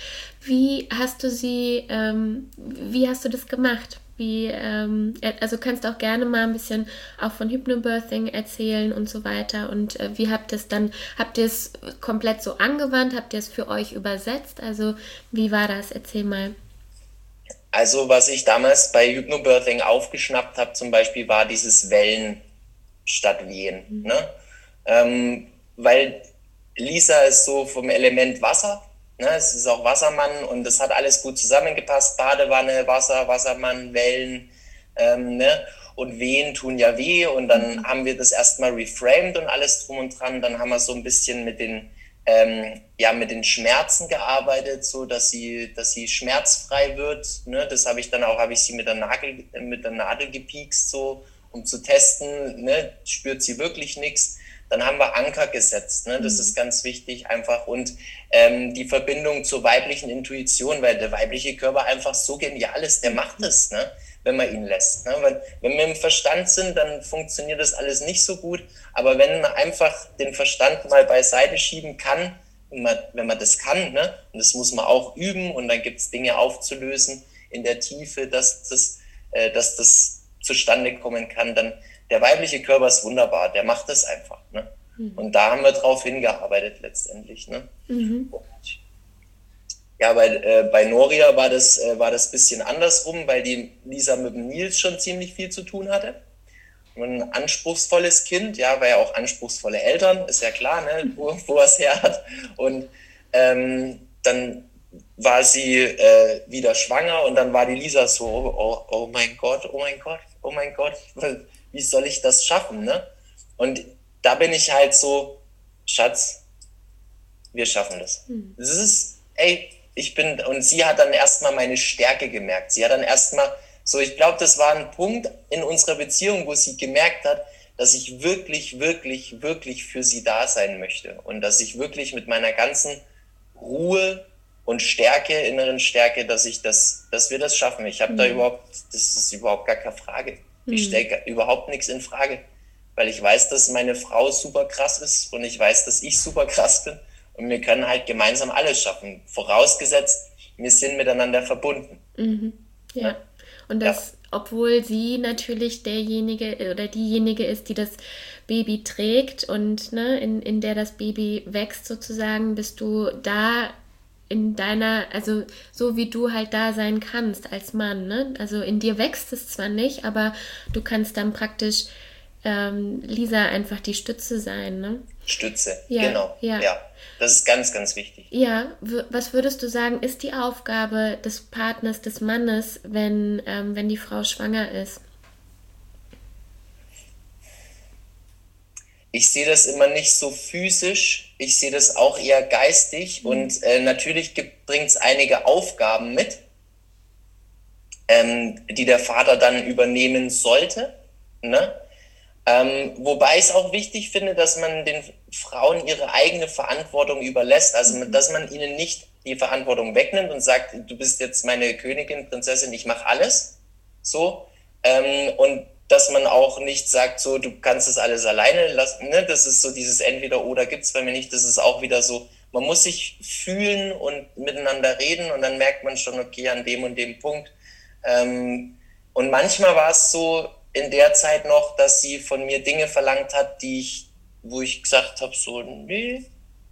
Wie hast du das gemacht? Also kannst du auch gerne mal ein bisschen auch von Hypnobirthing erzählen und so weiter. Und wie habt ihr es komplett so angewandt? Habt ihr es für euch übersetzt? Also wie war das? Erzähl mal. Also was ich damals bei Hypnobirthing aufgeschnappt habe zum Beispiel, war dieses Wellen statt Wehen. Ne? Weil Lisa ist so vom Element Wasser, ne? Es ist auch Wassermann und das hat alles gut zusammengepasst. Badewanne, Wasser, Wassermann, Wellen, ne? Und Wehen tun ja weh und dann haben wir das erstmal reframed und alles drum und dran. Dann haben wir so ein bisschen mit den Schmerzen gearbeitet, so dass sie schmerzfrei wird. Ne? Das habe ich sie mit der Nadel gepiekst, so um zu testen, ne? Spürt sie wirklich nichts. Dann haben wir Anker gesetzt, ne? Das ist ganz wichtig einfach. Und die Verbindung zur weiblichen Intuition, weil der weibliche Körper einfach so genial ist, der macht es, ne? Wenn man ihn lässt. Ne? Wenn wir im Verstand sind, dann funktioniert das alles nicht so gut. Aber wenn man einfach den Verstand mal beiseite schieben kann, wenn man das kann, ne? Und das muss man auch üben und dann gibt es Dinge aufzulösen in der Tiefe, dass das zustande kommen kann, dann der weibliche Körper ist wunderbar, der macht das einfach. Ne? Und da haben wir drauf hingearbeitet letztendlich. Ne? Und ja, bei Noria war das bisschen andersrum, weil die Lisa mit dem Nils schon ziemlich viel zu tun hatte. Ein anspruchsvolles Kind, ja, weil ja auch anspruchsvolle Eltern, ist ja klar, ne, wo er es her hat. Und dann war sie wieder schwanger und dann war die Lisa so, oh mein Gott, oh mein Gott, oh mein Gott, wie soll ich das schaffen, ne? Und da bin ich halt so, Schatz, wir schaffen das. Das ist, und sie hat dann erstmal meine Stärke gemerkt. Sie hat dann erstmal so, ich glaube, das war ein Punkt in unserer Beziehung, wo sie gemerkt hat, dass ich wirklich, wirklich, wirklich für sie da sein möchte und dass ich wirklich mit meiner ganzen Ruhe und Stärke, inneren Stärke, dass wir das schaffen. Das ist überhaupt gar keine Frage. Ich stelle überhaupt nichts in Frage, weil ich weiß, dass meine Frau super krass ist und ich weiß, dass ich super krass bin und wir können halt gemeinsam alles schaffen. Vorausgesetzt, wir sind miteinander verbunden. Ja. Und das, obwohl sie natürlich derjenige oder diejenige ist, die das Baby trägt und ne, in der das Baby wächst sozusagen, bist du da in deiner, also so wie du halt da sein kannst als Mann, ne? Also in dir wächst es zwar nicht, aber du kannst dann praktisch Lisa einfach die Stütze sein, ne? Stütze, genau. Ja. Das ist ganz, ganz wichtig. Ja, was würdest du sagen, ist die Aufgabe des Partners, des Mannes, wenn die Frau schwanger ist? Ich sehe das immer nicht so physisch, ich sehe das auch eher geistig und natürlich bringt es einige Aufgaben mit, die der Vater dann übernehmen sollte, ne? Wobei ich es auch wichtig finde, dass man den Frauen ihre eigene Verantwortung überlässt, also dass man ihnen nicht die Verantwortung wegnimmt und sagt, du bist jetzt meine Königin, Prinzessin, ich mache alles, so, und dass man auch nicht sagt, so, du kannst das alles alleine lassen, ne? Das ist so dieses Entweder-Oder gibt es bei mir nicht, das ist auch wieder so, man muss sich fühlen und miteinander reden und dann merkt man schon, okay, an dem und dem Punkt. Und manchmal war es so in der Zeit noch, dass sie von mir Dinge verlangt hat, wo ich gesagt habe, so, nee.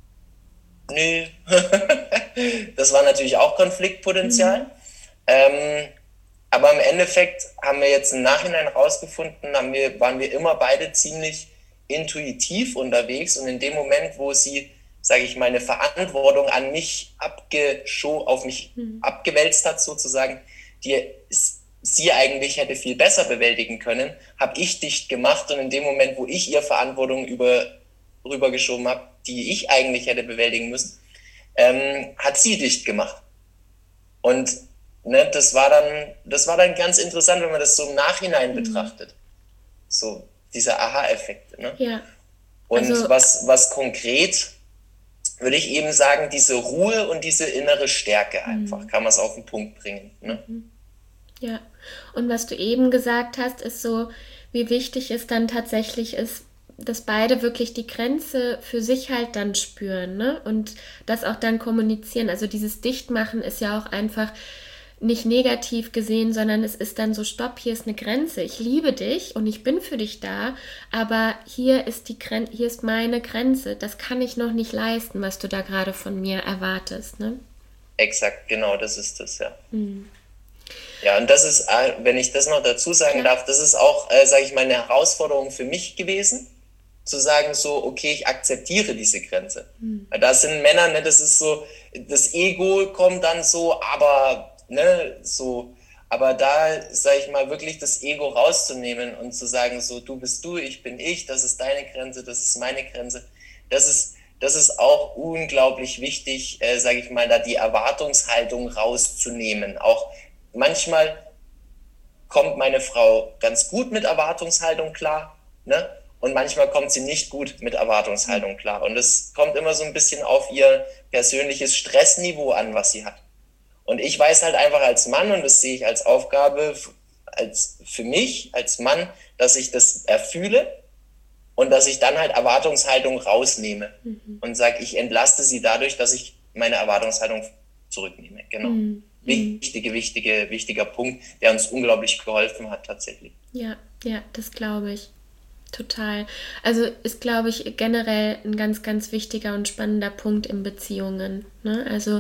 Das war natürlich auch Konfliktpotenzial. Aber im Endeffekt haben wir jetzt im Nachhinein rausgefunden, waren wir immer beide ziemlich intuitiv unterwegs und in dem Moment, wo sie, sage ich mal, eine Verantwortung an mich auf mich abgewälzt hat sozusagen, die sie eigentlich hätte viel besser bewältigen können, habe ich dicht gemacht und in dem Moment, wo ich ihr Verantwortung rübergeschoben habe, die ich eigentlich hätte bewältigen müssen, hat sie dicht gemacht. Und ne, das war dann ganz interessant, wenn man das so im Nachhinein betrachtet. So diese Aha-Effekte. Ne? Ja. Und Also, was konkret würde ich eben sagen, diese Ruhe und diese innere Stärke einfach, kann man es auf den Punkt bringen. Ne? Ja, und was du eben gesagt hast, ist so, wie wichtig es dann tatsächlich ist, dass beide wirklich die Grenze für sich halt dann spüren, ne? Und das auch dann kommunizieren. Also dieses Dichtmachen ist ja auch einfach nicht negativ gesehen, sondern es ist dann so, stopp, hier ist eine Grenze. Ich liebe dich und ich bin für dich da, aber hier ist hier ist meine Grenze. Das kann ich noch nicht leisten, was du da gerade von mir erwartest, ne? Exakt, genau, das ist das, ja. Ja, und das ist, wenn ich das noch dazu sagen darf, das ist auch, sage ich mal, eine Herausforderung für mich gewesen, zu sagen so, okay, ich akzeptiere diese Grenze. Weil da sind Männer, ne, das ist so, das Ego kommt dann so, aber, ne, so, aber da, sage ich mal, wirklich das Ego rauszunehmen und zu sagen so, du bist du, ich bin ich, das ist deine Grenze, das ist meine Grenze, das ist auch unglaublich wichtig, sage ich mal, da die Erwartungshaltung rauszunehmen. Auch manchmal kommt meine Frau ganz gut mit Erwartungshaltung klar, ne? Und manchmal kommt sie nicht gut mit Erwartungshaltung klar. Und es kommt immer so ein bisschen auf ihr persönliches Stressniveau an, was sie hat. Und ich weiß halt einfach als Mann, und das sehe ich als Aufgabe für mich als Mann, dass ich das erfühle und dass ich dann halt Erwartungshaltung rausnehme und sage, ich entlaste sie dadurch, dass ich meine Erwartungshaltung zurücknehme. Genau. Wichtiger Punkt, der uns unglaublich geholfen hat tatsächlich. Ja, ja, das glaube ich. Total. Also ist, glaube ich, generell ein ganz, ganz wichtiger und spannender Punkt in Beziehungen. Ne? Also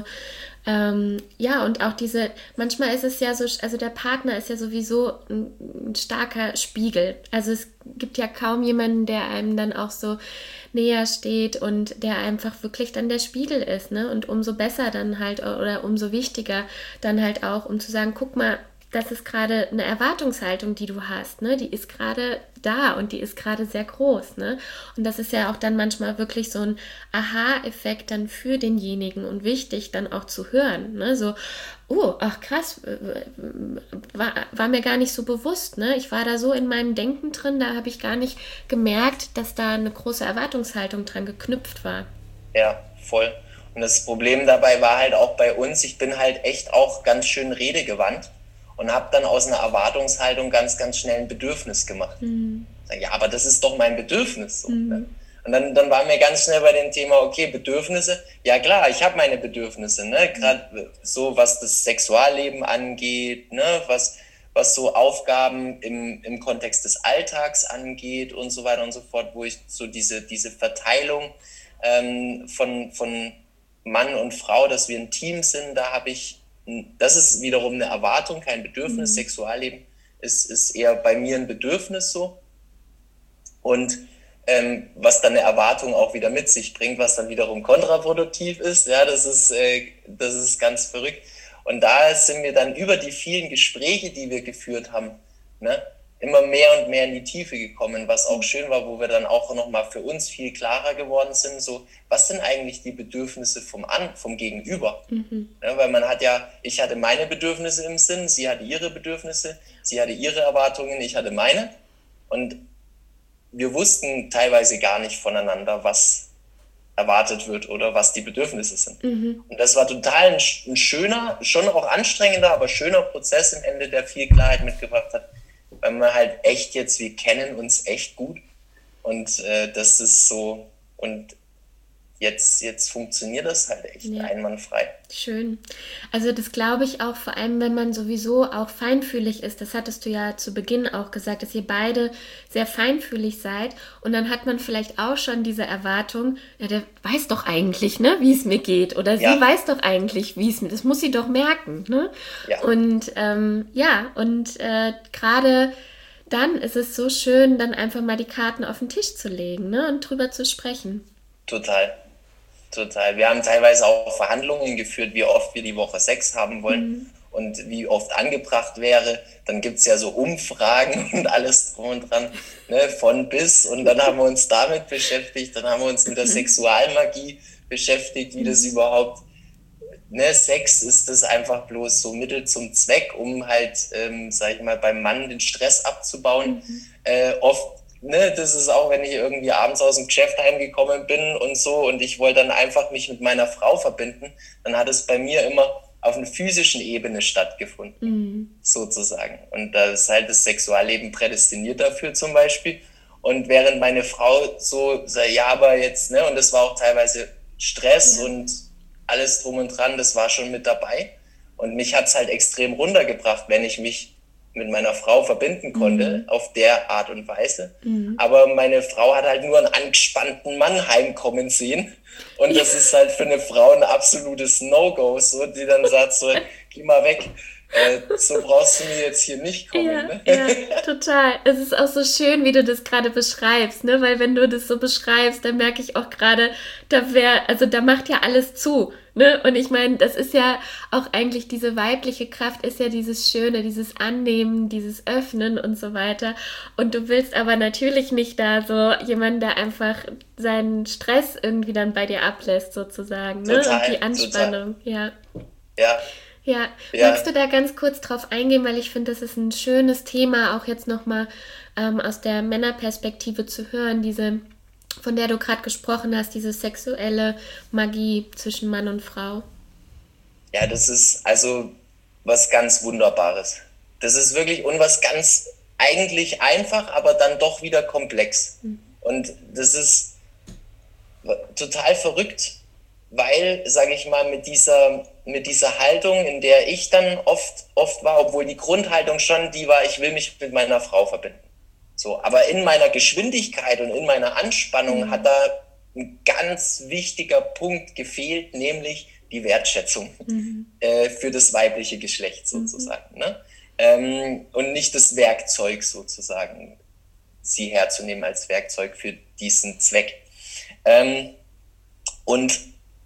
ja, und auch manchmal ist es ja so, also der Partner ist ja sowieso ein starker Spiegel. Also es gibt ja kaum jemanden, der einem dann auch so näher steht und der einfach wirklich dann der Spiegel ist, ne? Und umso besser dann halt oder umso wichtiger dann halt auch, um zu sagen, guck mal, das ist gerade eine Erwartungshaltung, die du hast, ne? Die ist gerade da und die ist gerade sehr groß, ne? Und das ist ja auch dann manchmal wirklich so ein Aha-Effekt dann für denjenigen und wichtig dann auch zu hören, ne? So, oh, ach krass, war mir gar nicht so bewusst, ne? Ich war da so in meinem Denken drin, da habe ich gar nicht gemerkt, dass da eine große Erwartungshaltung dran geknüpft war. Ja, voll. Und das Problem dabei war halt auch bei uns, ich bin halt echt auch ganz schön redegewandt und habe dann aus einer Erwartungshaltung ganz, ganz schnell ein Bedürfnis gemacht. Ja, aber das ist doch mein Bedürfnis. So, ne? Und dann waren wir ganz schnell bei dem Thema, okay, Bedürfnisse. Ja klar, ich habe meine Bedürfnisse, ne? Gerade so, was das Sexualleben angeht, ne? Was so Aufgaben im Kontext des Alltags angeht und so weiter und so fort, wo ich so diese Verteilung von Mann und Frau, dass wir ein Team sind, das ist wiederum eine Erwartung, kein Bedürfnis. Sexualleben ist eher bei mir ein Bedürfnis so. Und was dann eine Erwartung auch wieder mit sich bringt, was dann wiederum kontraproduktiv ist, ja, das ist ganz verrückt. Und da sind wir dann über die vielen Gespräche, die wir geführt haben, ne, immer mehr und mehr in die Tiefe gekommen, was auch schön war, wo wir dann auch nochmal für uns viel klarer geworden sind, so, was sind eigentlich die Bedürfnisse vom Gegenüber? Ja, weil ich hatte meine Bedürfnisse im Sinn, sie hatte ihre Bedürfnisse, sie hatte ihre Erwartungen, ich hatte meine. Und wir wussten teilweise gar nicht voneinander, was erwartet wird oder was die Bedürfnisse sind. Und das war total ein schöner, schon auch anstrengender, aber schöner Prozess im Ende, der viel Klarheit mitgebracht hat, weil man halt echt wir kennen uns echt gut und das ist so, und jetzt funktioniert das halt echt einwandfrei. Schön. Also das glaube ich auch, vor allem wenn man sowieso auch feinfühlig ist. Das hattest du ja zu Beginn auch gesagt, dass ihr beide sehr feinfühlig seid. Und dann hat man vielleicht auch schon diese Erwartung, ja, der weiß doch eigentlich, ne, wie es mir geht. Oder sie weiß doch eigentlich, wie es mir, das muss sie doch merken. Ne? Ja. Und gerade dann ist es so schön, dann einfach mal die Karten auf den Tisch zu legen, ne, und drüber zu sprechen. Total. Wir haben teilweise auch Verhandlungen geführt, wie oft wir die Woche Sex haben wollen und wie oft angebracht wäre. Dann gibt es ja so Umfragen und alles drum und dran, ne, von bis. Und dann haben wir uns damit beschäftigt, dann haben wir uns mit der Sexualmagie beschäftigt, wie das überhaupt, ne, Sex ist das einfach bloß so Mittel zum Zweck, um halt, sag ich mal, beim Mann den Stress abzubauen. Oft ne, das ist auch, wenn ich irgendwie abends aus dem Geschäft heimgekommen bin und so und ich wollte dann einfach mich mit meiner Frau verbinden, dann hat es bei mir immer auf einer physischen Ebene stattgefunden, sozusagen. Und da ist halt das Sexualleben prädestiniert dafür zum Beispiel. Und während meine Frau so, ja, aber jetzt, ne, und das war auch teilweise Stress und alles drum und dran, das war schon mit dabei. Und mich hat's halt extrem runtergebracht, wenn ich mich mit meiner Frau verbinden konnte, auf der Art und Weise. Aber meine Frau hat halt nur einen angespannten Mann heimkommen sehen. Und das ist halt für eine Frau ein absolutes No-Go, so, die dann sagt so, geh mal weg, so brauchst du mir jetzt hier nicht kommen. Ja, Ne? ja, total. Es ist auch so schön, wie du das gerade beschreibst, ne? Weil wenn du das so beschreibst, dann merke ich auch gerade, da macht ja alles zu, ne? Und ich meine, das ist ja auch eigentlich diese weibliche Kraft, ist ja dieses Schöne, dieses Annehmen, dieses Öffnen und so weiter. Und du willst aber natürlich nicht da so jemanden, der einfach seinen Stress irgendwie dann bei dir ablässt, sozusagen, ne? Total, Und die Anspannung, ja. Ja. Ja, Ja. magst du da ganz kurz drauf eingehen, weil ich finde, das ist ein schönes Thema, auch jetzt nochmal aus der Männerperspektive zu hören, diese, von der du gerade gesprochen hast, diese sexuelle Magie zwischen Mann und Frau. Ja, das ist also was ganz Wunderbares. Das ist wirklich und was ganz eigentlich einfach, aber dann doch wieder komplex. Und das ist total verrückt, weil, sage ich mal, mit dieser Haltung, in der ich dann oft war, obwohl die Grundhaltung schon die war, ich will mich mit meiner Frau verbinden. So, aber in meiner Geschwindigkeit und in meiner Anspannung hat da ein ganz wichtiger Punkt gefehlt, nämlich die Wertschätzung für das weibliche Geschlecht sozusagen. Ne? Und nicht das Werkzeug sozusagen, sie herzunehmen als Werkzeug für diesen Zweck. Und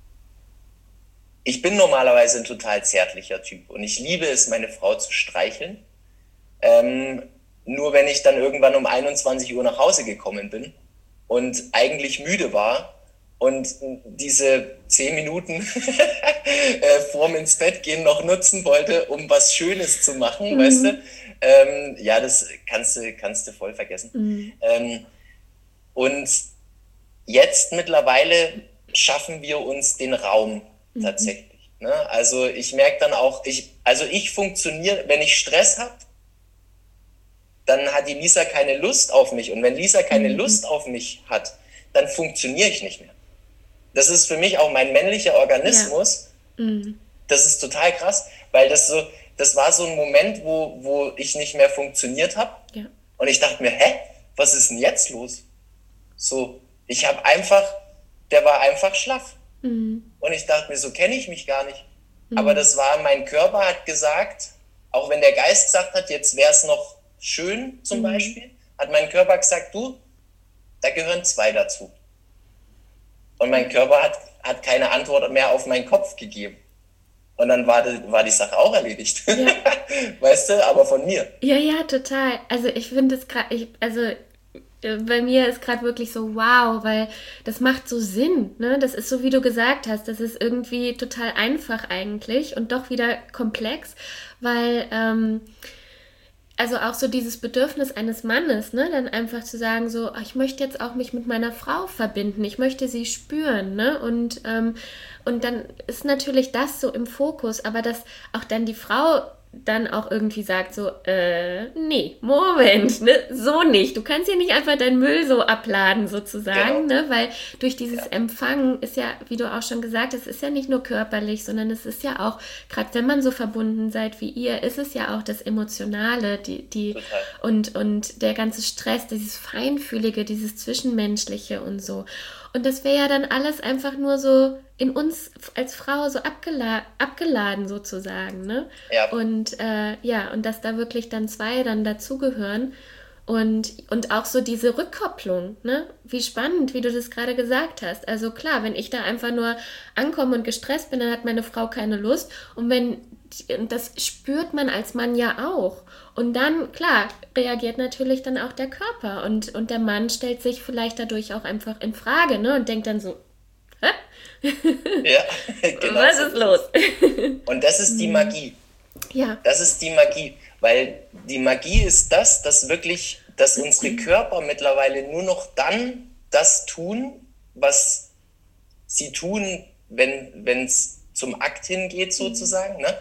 ich bin normalerweise ein total zärtlicher Typ und ich liebe es, meine Frau zu streicheln. Nur wenn ich dann irgendwann um 21 Uhr nach Hause gekommen bin und eigentlich müde war und diese 10 Minuten vorm ins Bett gehen noch nutzen wollte, um was Schönes zu machen, weißt du? Ja, das kannst du voll vergessen. Und jetzt mittlerweile schaffen wir uns den Raum tatsächlich. Ne? Also ich merke dann auch, ich funktioniere, wenn ich Stress habe, dann hat die Lisa keine Lust auf mich. Und wenn Lisa keine Lust auf mich hat, dann funktioniere ich nicht mehr. Das ist für mich auch mein männlicher Organismus. Ja. Das ist total krass, weil das war so ein Moment, wo ich nicht mehr funktioniert habe. Ja. Und ich dachte mir, was ist denn jetzt los? So, der war einfach schlaff. Und ich dachte mir, so kenne ich mich gar nicht. Aber das war, mein Körper hat gesagt, auch wenn der Geist gesagt hat, jetzt wäre es noch schön zum Beispiel, hat mein Körper gesagt, du, da gehören 2 dazu. Und mein Körper hat keine Antwort mehr auf meinen Kopf gegeben. Und dann war die Sache auch erledigt. Ja. Weißt du, aber von mir. Ja, total. Also ich finde es gerade, bei mir ist gerade wirklich so wow, weil das macht so Sinn, ne? Das ist so, wie du gesagt hast, das ist irgendwie total einfach eigentlich und doch wieder komplex, weil also auch so dieses Bedürfnis eines Mannes, ne, dann einfach zu sagen so, ich möchte jetzt auch mich mit meiner Frau verbinden, ich möchte sie spüren, ne, und dann ist natürlich das so im Fokus, aber dass auch dann die Frau dann auch irgendwie sagt so, nee, Moment, ne, so nicht. Du kannst hier nicht einfach deinen Müll so abladen sozusagen, genau. Ne, weil durch dieses Empfangen ist ja, wie du auch schon gesagt hast, es ist ja nicht nur körperlich, sondern es ist ja auch, gerade wenn man so verbunden seid wie ihr, ist es ja auch das Emotionale, und der ganze Stress, dieses Feinfühlige, dieses Zwischenmenschliche und so. Und das wäre ja dann alles einfach nur so in uns als Frau so abgeladen sozusagen, ne? Ja. Und und dass da wirklich dann 2 dann dazugehören und auch so diese Rückkopplung, ne? Wie spannend, wie du das gerade gesagt hast. Also klar, wenn ich da einfach nur ankomme und gestresst bin, dann hat meine Frau keine Lust und das spürt man als Mann ja auch. Und dann, klar, reagiert natürlich dann auch der Körper und der Mann stellt sich vielleicht dadurch auch einfach in Frage, ne? Und denkt dann so, hä? Ja, genau. Was ist los? Und das ist die Magie. Ja. Das ist die Magie, weil die Magie ist dass wirklich dass unsere Körper mittlerweile nur noch dann das tun, was sie tun, wenn es zum Akt hingeht, sozusagen, ne?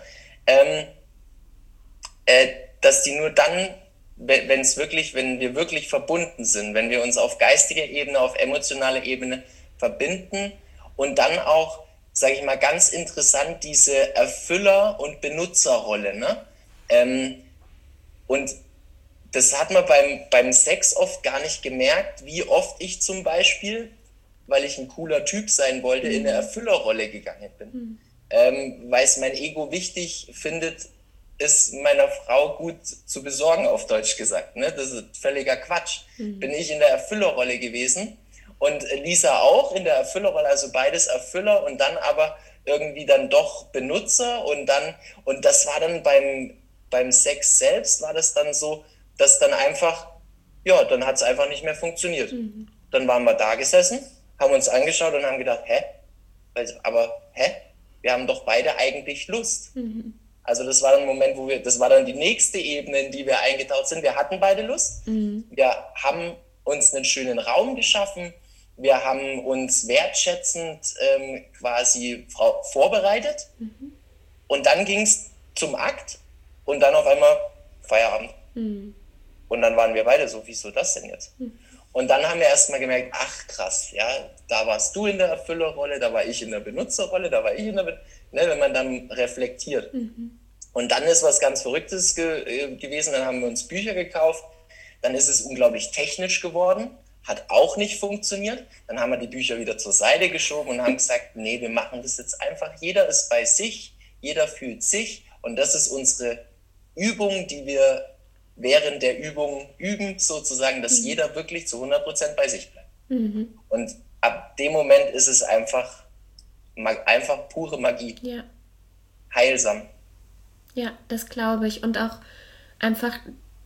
Dass die nur dann, wenn wir wirklich verbunden sind, wenn wir uns auf geistiger Ebene, auf emotionaler Ebene verbinden und dann auch, sage ich mal, ganz interessant, diese Erfüller- und Benutzerrolle, ne? Und das hat man beim Sex oft gar nicht gemerkt, wie oft ich zum Beispiel, weil ich ein cooler Typ sein wollte, in eine Erfüllerrolle gegangen bin. Weil es mein Ego wichtig findet, ist meiner Frau gut zu besorgen, auf Deutsch gesagt. Ne? Das ist völliger Quatsch. Bin ich in der Erfüllerrolle gewesen und Lisa auch in der Erfüllerrolle, also beides Erfüller und dann aber irgendwie dann doch Benutzer und das war dann beim Sex selbst war das dann so, dass dann einfach, ja, dann hat es einfach nicht mehr funktioniert. Dann waren wir da gesessen, haben uns angeschaut und haben gedacht, wir haben doch beide eigentlich Lust. Also das war dann ein Moment, das war dann die nächste Ebene, in die wir eingetaucht sind. Wir hatten beide Lust. Wir haben uns einen schönen Raum geschaffen. Wir haben uns wertschätzend quasi vorbereitet. Und dann ging es zum Akt und dann auf einmal Feierabend. Und dann waren wir beide so, wieso das denn jetzt? Und dann haben wir erstmal gemerkt, ach krass, ja, da warst du in der Erfüllerrolle, da war ich in der Benutzerrolle, da war ich in der, wenn man dann reflektiert. Und dann ist was ganz Verrücktes gewesen, dann haben wir uns Bücher gekauft, dann ist es unglaublich technisch geworden, hat auch nicht funktioniert. Dann haben wir die Bücher wieder zur Seite geschoben und haben gesagt, nee, wir machen das jetzt einfach, jeder ist bei sich, jeder fühlt sich und das ist unsere Übung, die wir während der Übung üben, sozusagen, dass jeder wirklich zu 100% bei sich bleibt. Und ab dem Moment ist es einfach pure Magie. Ja. Heilsam. Ja, das glaube ich. Und auch einfach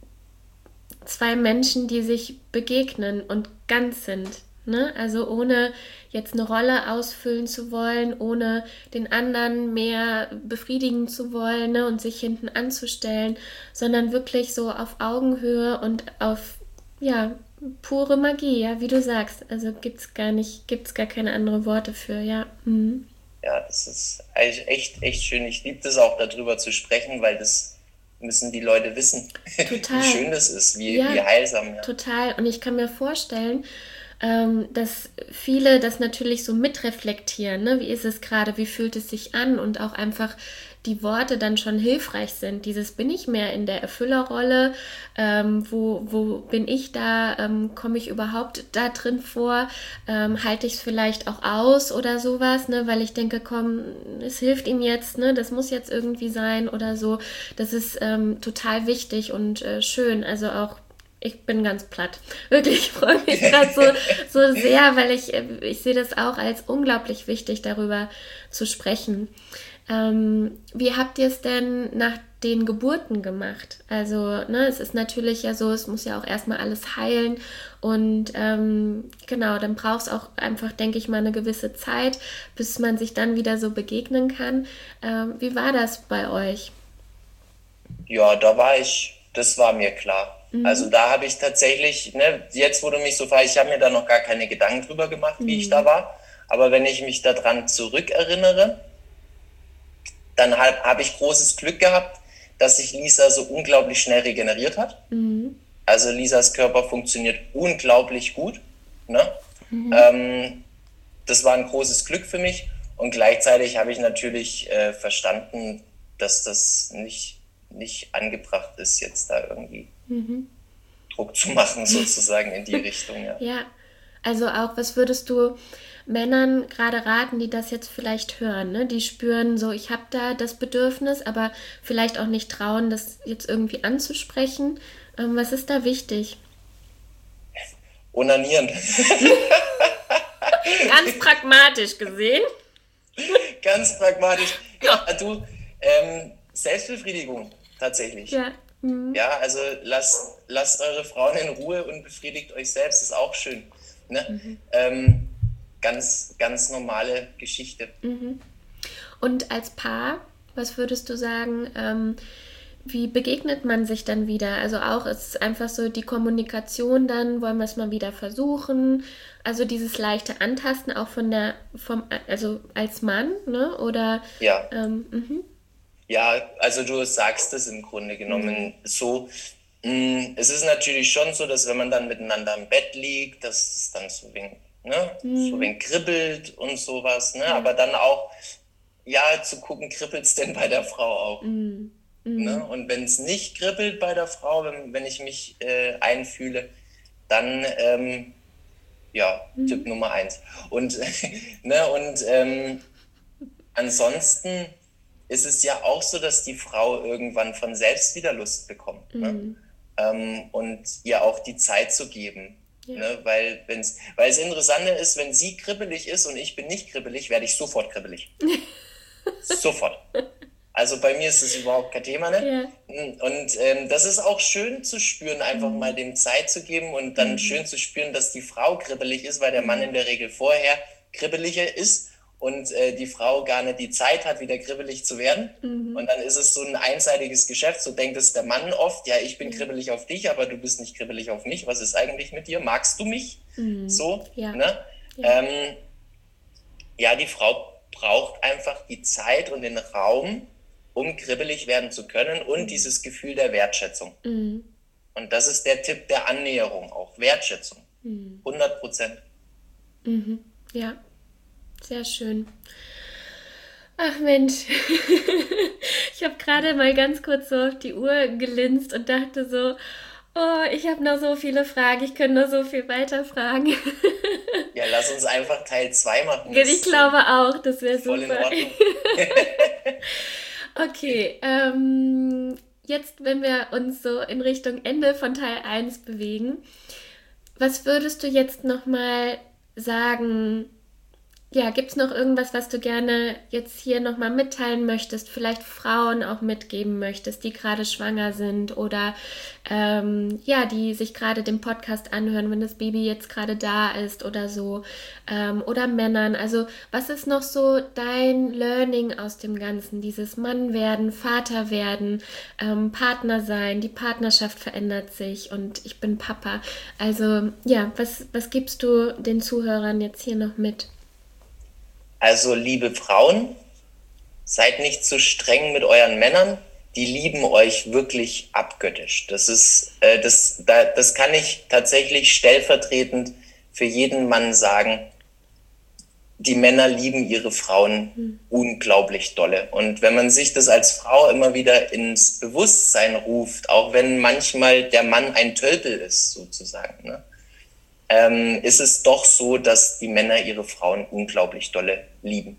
zwei Menschen, die sich begegnen und ganz sind. Ne? Also ohne jetzt eine Rolle ausfüllen zu wollen, ohne den anderen mehr befriedigen zu wollen, ne? Und sich hinten anzustellen, sondern wirklich so auf Augenhöhe und auf, ja, pure Magie, ja, wie du sagst. Also gibt's gar keine anderen Worte für, ja. Ja, das ist eigentlich echt schön. Ich liebe das auch, darüber zu sprechen, weil das müssen die Leute wissen, Total. wie schön das ist, wie heilsam. Ja. Total. Und ich kann mir vorstellen, dass viele das natürlich so mitreflektieren, ne? Wie ist es gerade, wie fühlt es sich an und auch einfach die Worte dann schon hilfreich sind. Dieses bin ich mehr in der Erfüllerrolle, wo bin ich da, komme ich überhaupt da drin vor, halte ich es vielleicht auch aus oder sowas, ne? Weil ich denke, komm, es hilft ihm jetzt, ne? Das muss jetzt irgendwie sein oder so. Das ist total wichtig und schön, also auch ich bin ganz platt. Wirklich, ich freue mich gerade so sehr, weil ich sehe das auch als unglaublich wichtig, darüber zu sprechen. Wie habt ihr es denn nach den Geburten gemacht? Also, ne, es ist natürlich ja so, es muss ja auch erstmal alles heilen und genau, dann braucht es auch einfach, denke ich mal, eine gewisse Zeit, bis man sich dann wieder so begegnen kann. Wie war das bei euch? Ja, das war mir klar. Also da habe ich tatsächlich, ne, jetzt wo du mich so fragst, ich habe mir da noch gar keine Gedanken drüber gemacht, wie ich da war. Aber wenn ich mich daran zurückerinnere, dann habe ich großes Glück gehabt, dass sich Lisa so unglaublich schnell regeneriert hat. Also Lisas Körper funktioniert unglaublich gut. Ne? Das war ein großes Glück für mich. Und gleichzeitig habe ich natürlich verstanden, dass das nicht angebracht ist, jetzt da irgendwie Druck zu machen, sozusagen in die Richtung. Ja. Ja, also auch, was würdest du Männern gerade raten, die das jetzt vielleicht hören, ne? Die spüren so, ich habe da das Bedürfnis, aber vielleicht auch nicht trauen, das jetzt irgendwie anzusprechen. Was ist da wichtig? Onanieren. Ganz pragmatisch gesehen. Ganz pragmatisch. Ja, du, Selbstbefriedigung tatsächlich. Ja. Ja, also lasst eure Frauen in Ruhe und befriedigt euch selbst, ist auch schön. Ne? Ganz, ganz normale Geschichte. Und als Paar, was würdest du sagen, wie begegnet man sich dann wieder? Also auch ist einfach so die Kommunikation dann, wollen wir es mal wieder versuchen? Also dieses leichte Antasten auch also als Mann, ne? Oder Ja. Ja, also du sagst es im Grunde genommen so. Es ist natürlich schon so, dass wenn man dann miteinander im Bett liegt, dass es dann so wenig, ne, so wenig kribbelt und sowas, ne? Aber dann auch, ja, zu gucken, kribbelt es denn bei der Frau auch? Ne? Und wenn es nicht kribbelt bei der Frau, wenn ich mich einfühle, dann ja, Tipp Nummer 1. Und, ne, und ansonsten ist es ja auch so, dass die Frau irgendwann von selbst wieder Lust bekommt. Ne? Und ihr auch die Zeit zu geben. Ja. Ne? Weil das Interessante ist, wenn sie kribbelig ist und ich bin nicht kribbelig, werde ich sofort kribbelig. Sofort. Also bei mir ist das überhaupt kein Thema. Ne? Ja. Und das ist auch schön zu spüren, einfach mal dem Zeit zu geben und dann schön zu spüren, dass die Frau kribbelig ist, weil der Mann in der Regel vorher kribbeliger ist und die Frau gar nicht die Zeit hat, wieder kribbelig zu werden. Und dann ist es so ein einseitiges Geschäft. So denkt es der Mann oft, ja, ich bin kribbelig auf dich, aber du bist nicht kribbelig auf mich. Was ist eigentlich mit dir? Magst du mich? So, ja. Ne? Ja. Ja, die Frau braucht einfach die Zeit und den Raum, um kribbelig werden zu können und dieses Gefühl der Wertschätzung. Und das ist der Tipp der Annäherung auch. Wertschätzung. 100%. Ja. Sehr schön. Ach Mensch, ich habe gerade mal ganz kurz so auf die Uhr gelinst und dachte so, oh, ich habe noch so viele Fragen, ich könnte noch so viel weiter fragen. Ja, lass uns einfach Teil 2 machen. Ich glaube auch, das wäre super. Voll in Ordnung. Okay, jetzt, wenn wir uns so in Richtung Ende von Teil 1 bewegen, was würdest du jetzt nochmal sagen? Ja, gibt es noch irgendwas, was du gerne jetzt hier nochmal mitteilen möchtest? Vielleicht Frauen auch mitgeben möchtest, die gerade schwanger sind oder ja, die sich gerade den Podcast anhören, wenn das Baby jetzt gerade da ist oder so. Oder Männern. Also was ist noch so dein Learning aus dem Ganzen? Dieses Mann werden, Vater werden, Partner sein, die Partnerschaft verändert sich und ich bin Papa. Also ja, was gibst du den Zuhörern jetzt hier noch mit? Also, liebe Frauen, seid nicht so streng mit euren Männern. Die lieben euch wirklich abgöttisch. Das kann ich tatsächlich stellvertretend für jeden Mann sagen. Die Männer lieben ihre Frauen unglaublich dolle. Und wenn man sich das als Frau immer wieder ins Bewusstsein ruft, auch wenn manchmal der Mann ein Tölpel ist, sozusagen, ne? Ist es doch so, dass die Männer ihre Frauen unglaublich dolle lieben.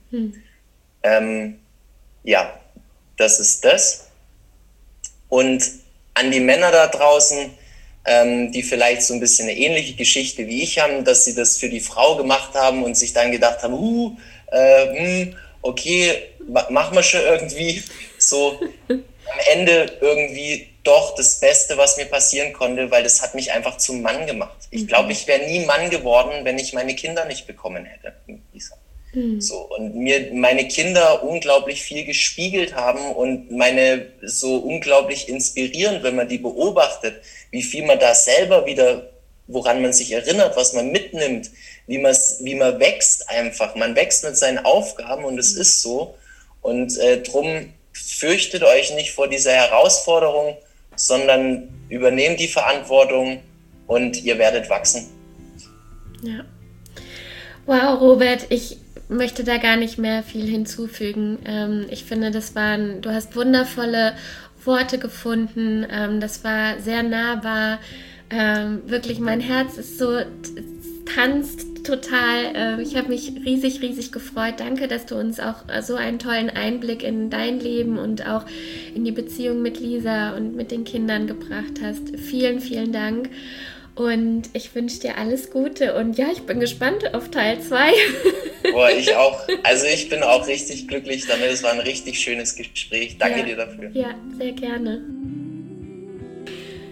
Ja, das ist das. Und an die Männer da draußen, die vielleicht so ein bisschen eine ähnliche Geschichte wie ich haben, dass sie das für die Frau gemacht haben und sich dann gedacht haben, okay, machen wir schon irgendwie so am Ende irgendwie doch das Beste, was mir passieren konnte, weil das hat mich einfach zum Mann gemacht. Ich glaube, ich wäre nie Mann geworden, wenn ich meine Kinder nicht bekommen hätte. So, und mir meine Kinder unglaublich viel gespiegelt haben und meine so unglaublich inspirierend, wenn man die beobachtet, wie viel man da selber wieder, woran man sich erinnert, was man mitnimmt, wie man wächst einfach. Man wächst mit seinen Aufgaben und es ist so. Und drum fürchtet euch nicht vor dieser Herausforderung, sondern übernehmt die Verantwortung und ihr werdet wachsen. Ja. Wow, Robert, ich möchte da gar nicht mehr viel hinzufügen. Ich finde, du hast wundervolle Worte gefunden. Das war sehr nahbar. Wirklich, mein Herz ist so, tanzt total. Ich habe mich riesig, riesig gefreut. Danke, dass du uns auch so einen tollen Einblick in dein Leben und auch in die Beziehung mit Lisa und mit den Kindern gebracht hast. Vielen, vielen Dank. Und ich wünsche dir alles Gute und ja, ich bin gespannt auf Teil 2. Boah, ich auch. Also ich bin auch richtig glücklich damit. Es war ein richtig schönes Gespräch. Danke dir dafür. Ja, sehr gerne.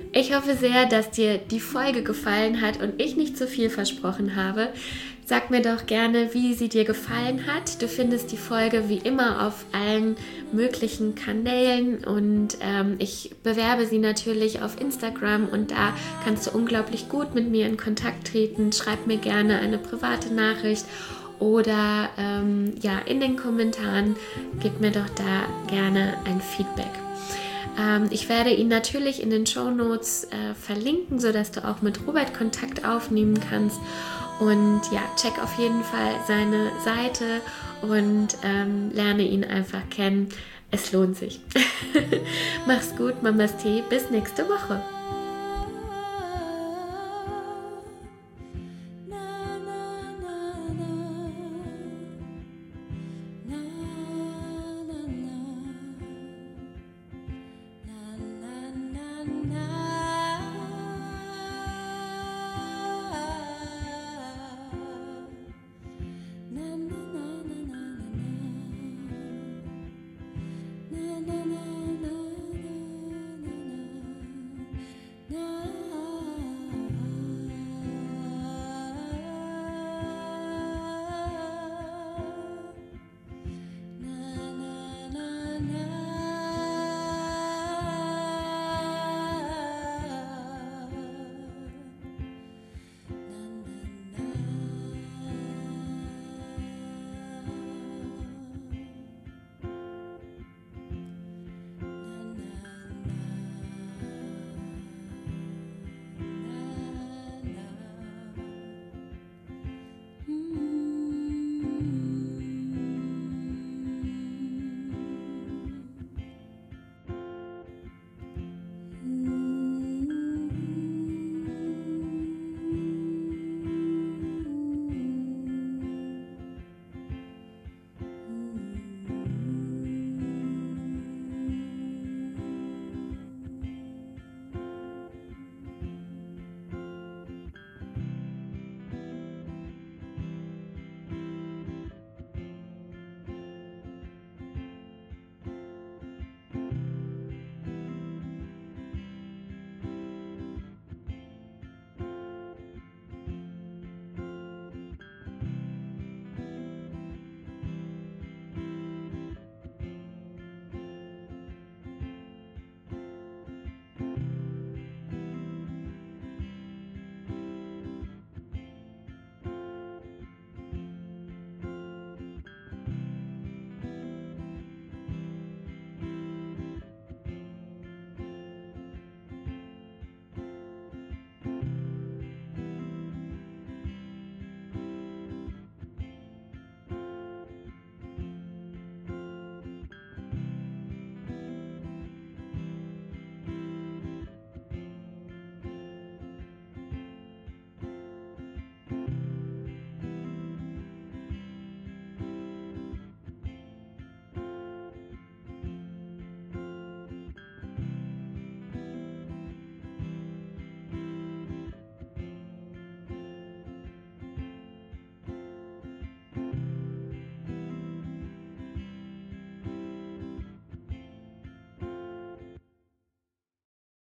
Ich hoffe sehr, dass dir die Folge gefallen hat und ich nicht zu viel versprochen habe. Sag mir doch gerne, wie sie dir gefallen hat. Du findest die Folge wie immer auf allen möglichen Kanälen und ich bewerbe sie natürlich auf Instagram und da kannst du unglaublich gut mit mir in Kontakt treten. Schreib mir gerne eine private Nachricht oder in den Kommentaren gib mir doch da gerne ein Feedback. Ich werde ihn natürlich in den Shownotes verlinken, sodass du auch mit Robert Kontakt aufnehmen kannst. Und ja, check auf jeden Fall seine Seite und lerne ihn einfach kennen. Es lohnt sich. Mach's gut, Mamas Tee. Bis nächste Woche.